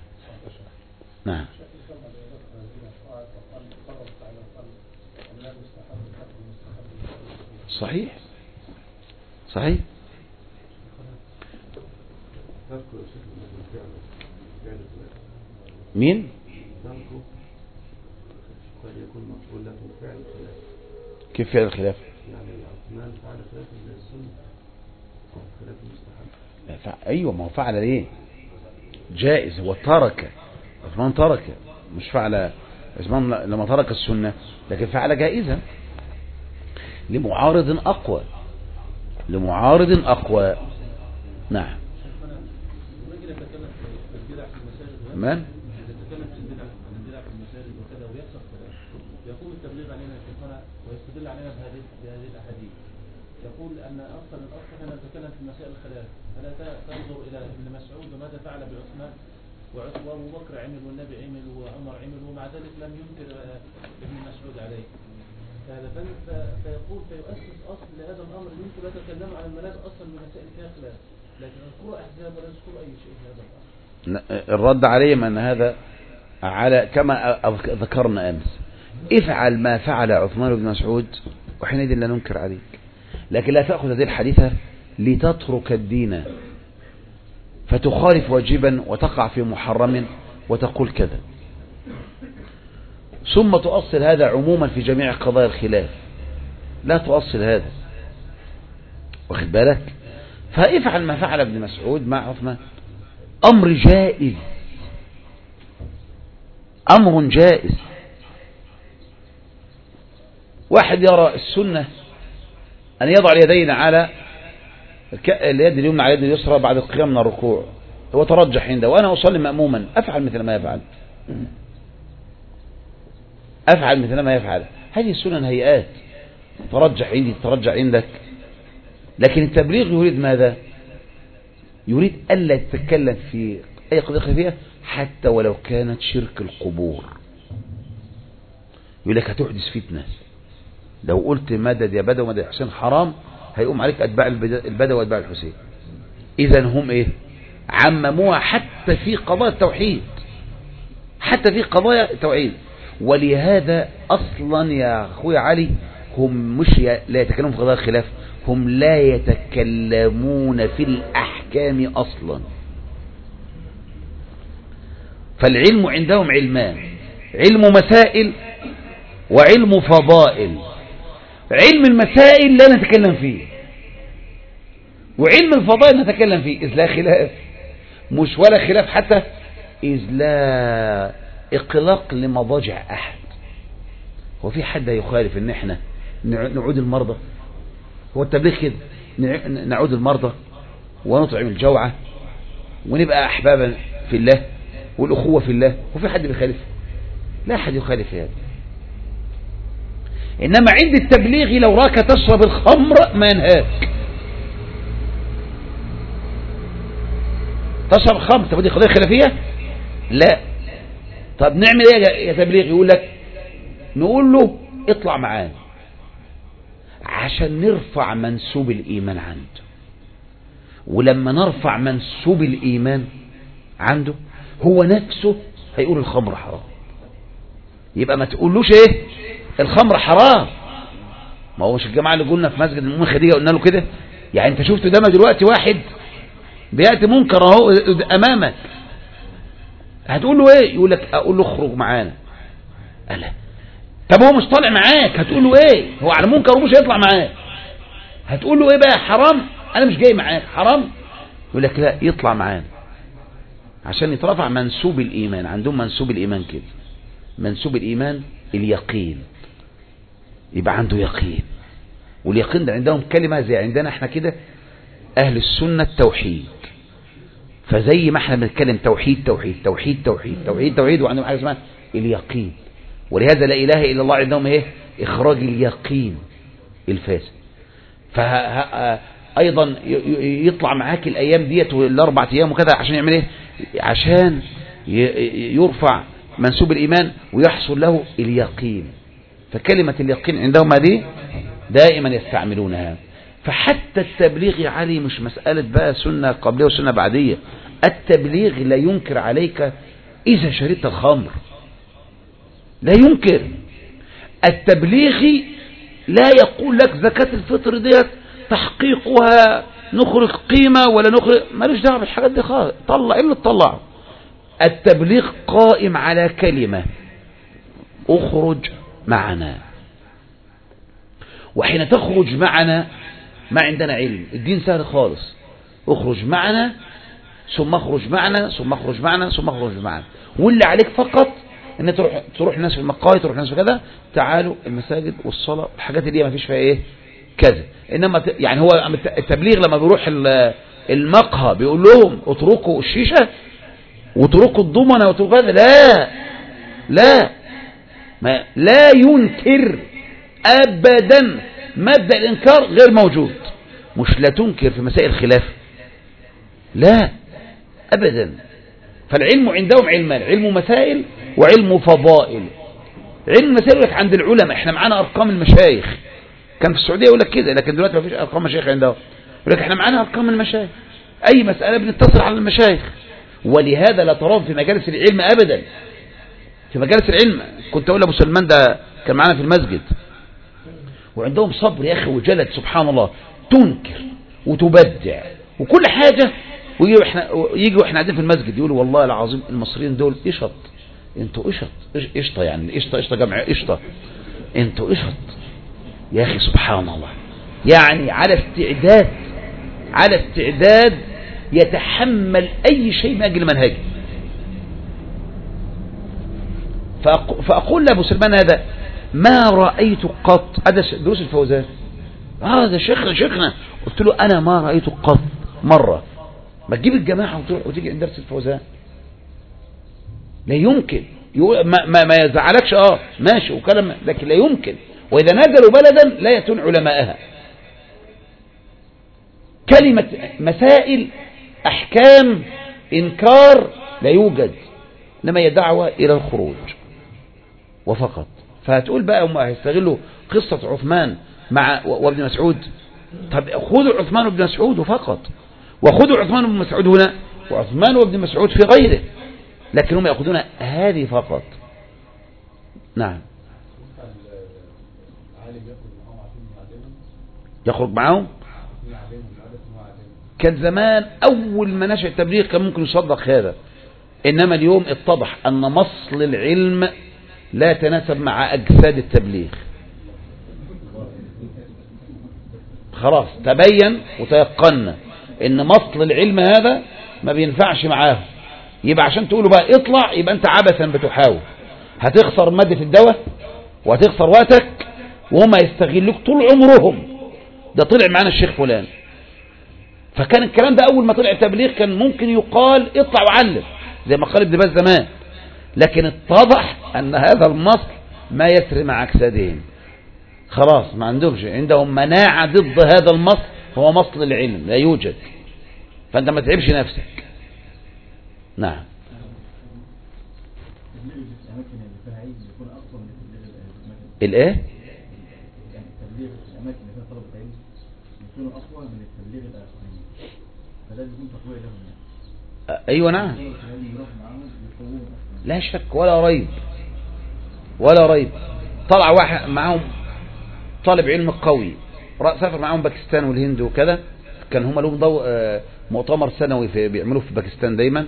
صحيح مين؟
قد يكون مقبول لكن فعل الخلاف.
كيف فعل الخلاف؟
يعني عثمان فعل خلاف السنة خلاف المستحب.
ايوه، ما هو فعل ليه؟ جائز، هو ترك. عثمان ترك، مش فعل. عثمان لما ترك السنة لكن فعل جائزا لمعارض أقوى، لمعارض أقوى. نعم. من؟
يقول التبليغ علينا شيخنا ويستدل علينا بهذه الأحاديث. يقول أن أصل الأصل أن نتكلم في مسائل الخلاف، فلا تنظر إلى ابن مسعود وماذا فعل بعثمان وأبو بكر عمل والنبي عمل وعمر عمل ومع ذلك لم ينكر ابن مسعود عليه. فيقول فيؤسس أصل لهذا الأمر أن أنتم لا تتكلموا عن الملاذ أصلا بمسائل فيها خلاف، لكن اذكروا أحزاب ولا تذكروا أي شيء في هذا الأمر.
الرد عليهم أن هذا على كما ذكرنا أمس، افعل ما فعل عثمان بن مسعود وحينئذ لا ننكر عليك، لكن لا تأخذ هذه الحديثة لتترك الدين فتخالف واجبا وتقع في محرم وتقول كذا، ثم تؤصل هذا عموما في جميع قضايا الخلاف. لا تؤصل هذا، واخد بالك؟ فافعل ما فعل ابن مسعود مع عثمان، أمر جائز، أمر جائز. واحد يرى السنة أن يضع اليدين على اليد اليمنى على اليد اليسرى بعد القيام من الركوع، هو ترجح عنده، وأنا أصلي مأموما أفعل مثل ما يفعل، أفعل مثل ما يفعل. هذه السنن هيئات، ترجح عندي ترجح عندك. لكن التبليغ يريد ماذا؟ يريد ألا يتكلم في أي قضية خفية حتى ولو كانت شرك القبور. يقول لك هتحدث فتنة، لو قلت مدد يا بدو مدد الحسين حرام هيقوم عليك أتباع البدو وأتباع الحسين. إذن هم إيه؟ عمموها حتى في قضايا التوحيد، حتى في قضايا التوحيد. ولهذا أصلا يا أخوي علي هم مش لا يتكلمون في قضايا الخلاف، هم لا يتكلمون في الأحكام أصلا. فالعلم عندهم علمان، علم مسائل وعلم فضائل. علم المسائل لا نتكلم فيه، وعلم الفضائل نتكلم فيه، إذ لا خلاف، مش ولا خلاف حتى، إذ لا إقلاق لمضاجع أحد. هو في حد يخالف إن إحنا نعود المرضى؟ هو التبليغ كده، نعود المرضى ونطعم الجوعى ونبقى أحبابا في الله والأخوة في الله، وفي حد بيخالف؟ لا أحد يخالف هذا. إنما عند التبليغ لو راك تشرب الخمر ما ينهاك، تشرب خمر، طب دي قضية خلافية؟ لا. طب نعمل ايه يا تبليغ؟ يقول لك نقول له اطلع معانا عشان نرفع منسوب الإيمان عنده، ولما نرفع منسوب الإيمان عنده هو نفسه هيقول الخمر حرام. يبقى ما تقولوش ايه الخمر حرام، ما هو مش الجماعة اللي قلنا في مسجد الأم خديجة قلنا له كده؟ يعني انت شفت قدامك دلوقتي واحد بيأتي منكر اهو امامك، هتقول له ايه؟ يقول لك اقول له اخرج معانا. ألا طب هو مش طالع معاك، هتقول له ايه؟ هو على منكر ومش هيطلع معاك، هتقول له ايه بقى؟ حرام، انا مش جاي معاك، حرام. يقول لك لا، يطلع معانا عشان يترفع منسوب الإيمان. عندهم منسوب الإيمان كده، منسوب الإيمان اليقين، يبقى عنده يقين. واليقين ده عندهم كلمة زي عندنا احنا كده أهل السنة التوحيد. فزي ما احنا بنتكلم توحيد توحيد توحيد توحيد توحيد توحيد، وعندهم حاجة اسمها اليقين. ولهذا لا إله إلا الله عندهم ايه؟ إخراج اليقين الفاسد. فأيضا يطلع معاك الأيام ديت والأربع أيام وكذا عشان يعمل ايه؟ عشان يرفع منسوب الإيمان ويحصل له اليقين. فكلمة اليقين عندهم هذه دائما يستعملونها. فحتى التبليغ يا علي مش مسألة بقى سنة قبلية وسنة بعدية. التبليغ لا ينكر عليك إذا شربت الخمر، لا ينكر. التبليغ لا يقول لك زكاة الفطر ديت تحقيقها نخرج قيمة ولا نخرج، مالوش دعوه بالحاجات دي خالص، طلع اللي تطلعه. التبليغ قائم على كلمة اخرج معنا. وحين تخرج معنا ما عندنا علم، الدين سهل خالص، اخرج معنا ثم اخرج معنا ثم اخرج معنا ثم اخرج معنا، واللي عليك فقط ان تروح الناس في المقاهي، تروح الناس في كذا، تعالوا المساجد والصلاة، الحاجات اللي ما فيش فيها ايه كذا. انما يعني هو التبليغ لما بيروح المقهى بيقول لهم اتركوا الشيشة واتركوا الضمنة واتركوا هذا، لا ينكر ابدا، مبدأ الانكار غير موجود. مش لا تنكر في مسائل الخلاف، لا ابدا. فالعلم عندهم علمان، علم مسائل وعلم فضائل. علم مسائل لك عند العلماء، احنا معانا ارقام المشايخ، كان في السعودية يقول لك كده، لكن دلوقتي ما فيش ارقام مشايخ عندهم، يقول لك احنا معانا ارقام المشايخ، اي مسألة بنتصل على المشايخ. ولهذا لا تراهم في مجالس العلم ابدا. في مجالس العلم كنت اقول لابو سلمان ده كان معانا في المسجد، وعندهم صبر يا اخي وجلد سبحان الله، تنكر وتبدع وكل حاجة، ويجوا احنا قاعدين في المسجد يقولوا والله العظيم المصريين دول قشط، انتوا قشطه، يعني قشطه جمع قشطه، انتوا قشط يا اخي سبحان الله، يعني على استعداد يتحمل اي شيء من اجل منهجه. فاقول لابو سلمان هذا ما رايت قط، هذا دروس الفوزان، هذا شيخنا، قلت له انا ما رايت قط مره ما تجيب الجماعه وتروح وتيجي عند درس الفوزان، لا يمكن. يقول ما يزعلكش ماشي وكلام، لكن لا يمكن. واذا نزلوا بلدا لا يتون علماءها، كلمه مسائل احكام انكار لا يوجد، انما هي دعوه الى الخروج وفقط. فهتقول بقى هم هيستغلوا قصه عثمان مع وابن مسعود، طب خذوا عثمان وابن مسعود وفقط، وخذوا عثمان وابن مسعود هنا وعثمان وابن مسعود في غيره، لكن هم يأخذون هذه فقط. نعم. يخرج معهم. كان زمان أول ما نشأ التبليغ كان ممكن يصدق هذا، إنما اليوم اتضح أن مصل العلم لا يتناسب مع أجساد التبليغ. خلاص تبين وتيقنا إن مصل العلم هذا ما بينفعش معاه، يبقى عشان تقولوا بقى اطلع يبقى انت عبثا بتحاول، هتخسر مادة الدواء وهتخسر وقتك، وهم يستغلوك طول عمرهم. ده طلع معانا الشيخ فلان، فكان الكلام ده اول ما طلع التبليغ كان ممكن يقال اطلع وعلم زي ما قال ابن باز زمان، لكن اتضح ان هذا المصل ما يسري مع اجسادهم، خلاص ما عندهم مناعة ضد هذا المصل، هو مصل العلم لا يوجد، فانت ما تعبش نفسك. نعم. الايه؟ يعني التبليغ في الاماكن اللي فيها طلبه علم يكون اقوى من التبليغ الاخرين، فده بيكون تقويه لهم. ايوه نعم، لا شك ولا ريب. طلع واحد معاهم طالب علم قوي، سافر معاهم باكستان والهند وكذا، كان هم لهم مؤتمر سنوي بيعملوه في باكستان دايما،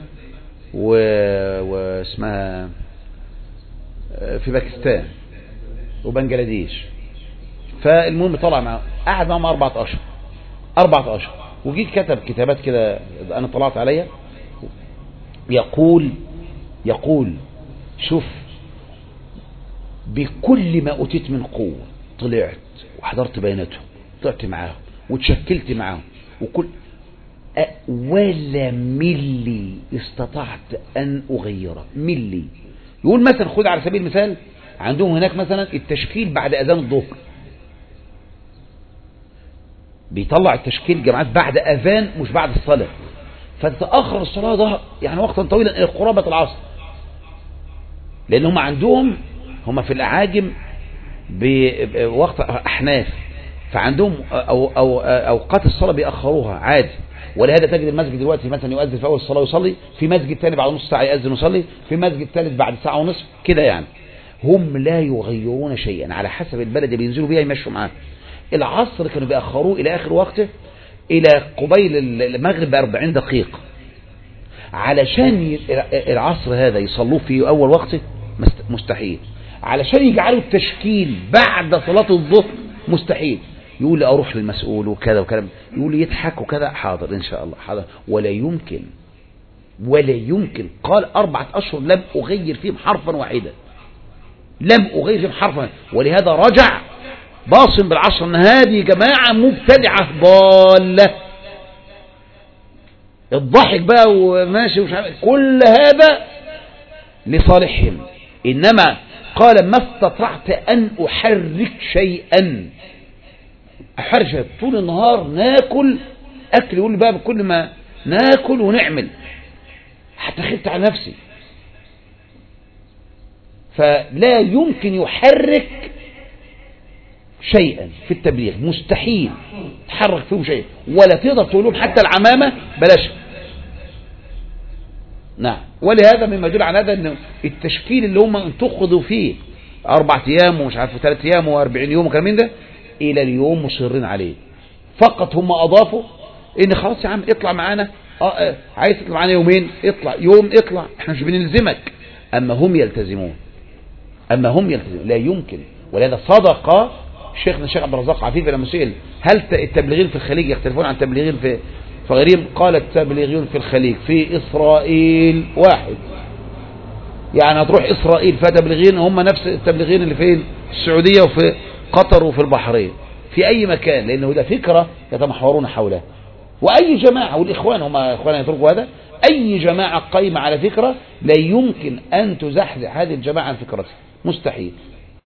واسمها في باكستان وبنجلاديش. فالمهم طلع معاهم، قعد معاهم 4 أشهر، وجيت كتب كتابات كده انا طلعت عليها، يقول شوف بكل ما أتيت من قوة طلعت وحضرت بياناتهم، طلعت معاهم وتشكلت معاهم، وكل ولا ملي استطعت أن أغيره ملي. يقول مثلا خذ على سبيل المثال عندهم هناك مثلا التشكيل بعد أذان الظهر، بيطلع التشكيل جماعات بعد أذان مش بعد الصلاة، فتتأخر الصلاة ده يعني وقتا طويلا إلى قرابة العصر، لأن هم عندهم هم في الأعاجم بوقت أحناف، فعندهم أوقات الصلاة بيأخروها عادي. ولهذا تجد المسجد دلوقتي مثلا يؤذن في أول الصلاة ويصلي، في مسجد ثاني بعد نص ساعة يؤذن ويصلي، في مسجد ثالث بعد ساعة ونصف كده. يعني هم لا يغيرون شيئا، على حسب البلد اللي بينزلوا بيها يمشوا معاه. العصر كانوا بيأخروه إلى آخر وقته، إلى قبيل المغرب ب40 دقيقة، علشان العصر هذا يصلوه في أول وقته مستحيل. علشان يجعلوا التشكيل بعد صلاة الظهر مستحيل. يقول لي أروح للمسؤول وكذا وكلام، يقول لي يضحك وكذا، حاضر إن شاء الله حاضر. ولا يمكن قال 4 أشهر لم أغير فيهم حرفا واحدا، لم أغير فيهم حرفا. ولهذا رجع باصم بالعشر أن هذه جماعة مبتدعة ضالة. الضحك بقى وماشي ومش عارف كل هذا لصالحهم، إنما قال ما استطعت أن أحرك شيئا، أحرك طول النهار ناكل أكل. يقول بقى كل ما ناكل ونعمل حتى خفت على نفسي. فلا يمكن يحرك شيئا في التبليغ، مستحيل تحرك فيه شيء، ولا تقدر تقول لهم حتى العمامة بلاش. نعم. ولهذا مما يدل على هذا ان التشكيل اللي هم انتقدوا فيه 4 أيام ومش عارف 3 أيام و40 يوم وكلام من ده الى اليوم مصرين عليه. فقط هم اضافوا ان خلاص يا عم اطلع معانا، عايز تطلع معانا يومين اطلع، يوم اطلع، احنا مش بنلزمك. اما هم يلتزمون، لا يمكن. ولهذا صدق شيخنا الشيخ عبد الرزاق عفيف لما سئل هل التبليغيين في الخليج يختلفون عن التبليغيين في غيرهم؟ قال التبليغيون في الخليج في إسرائيل واحد، يعني هتروح إسرائيل فتبليغيين هم نفس التبليغيين اللي في السعودية وفي قطر وفي البحرين، في أي مكان، لأنه ده فكرة يتمحورون حولها. وأي جماعة، والإخوان هم إخوان يتركوا هذا، أي جماعة قايمة على فكرة لا يمكن أن تزحزح هذه الجماعة عن فكرتها، مستحيل.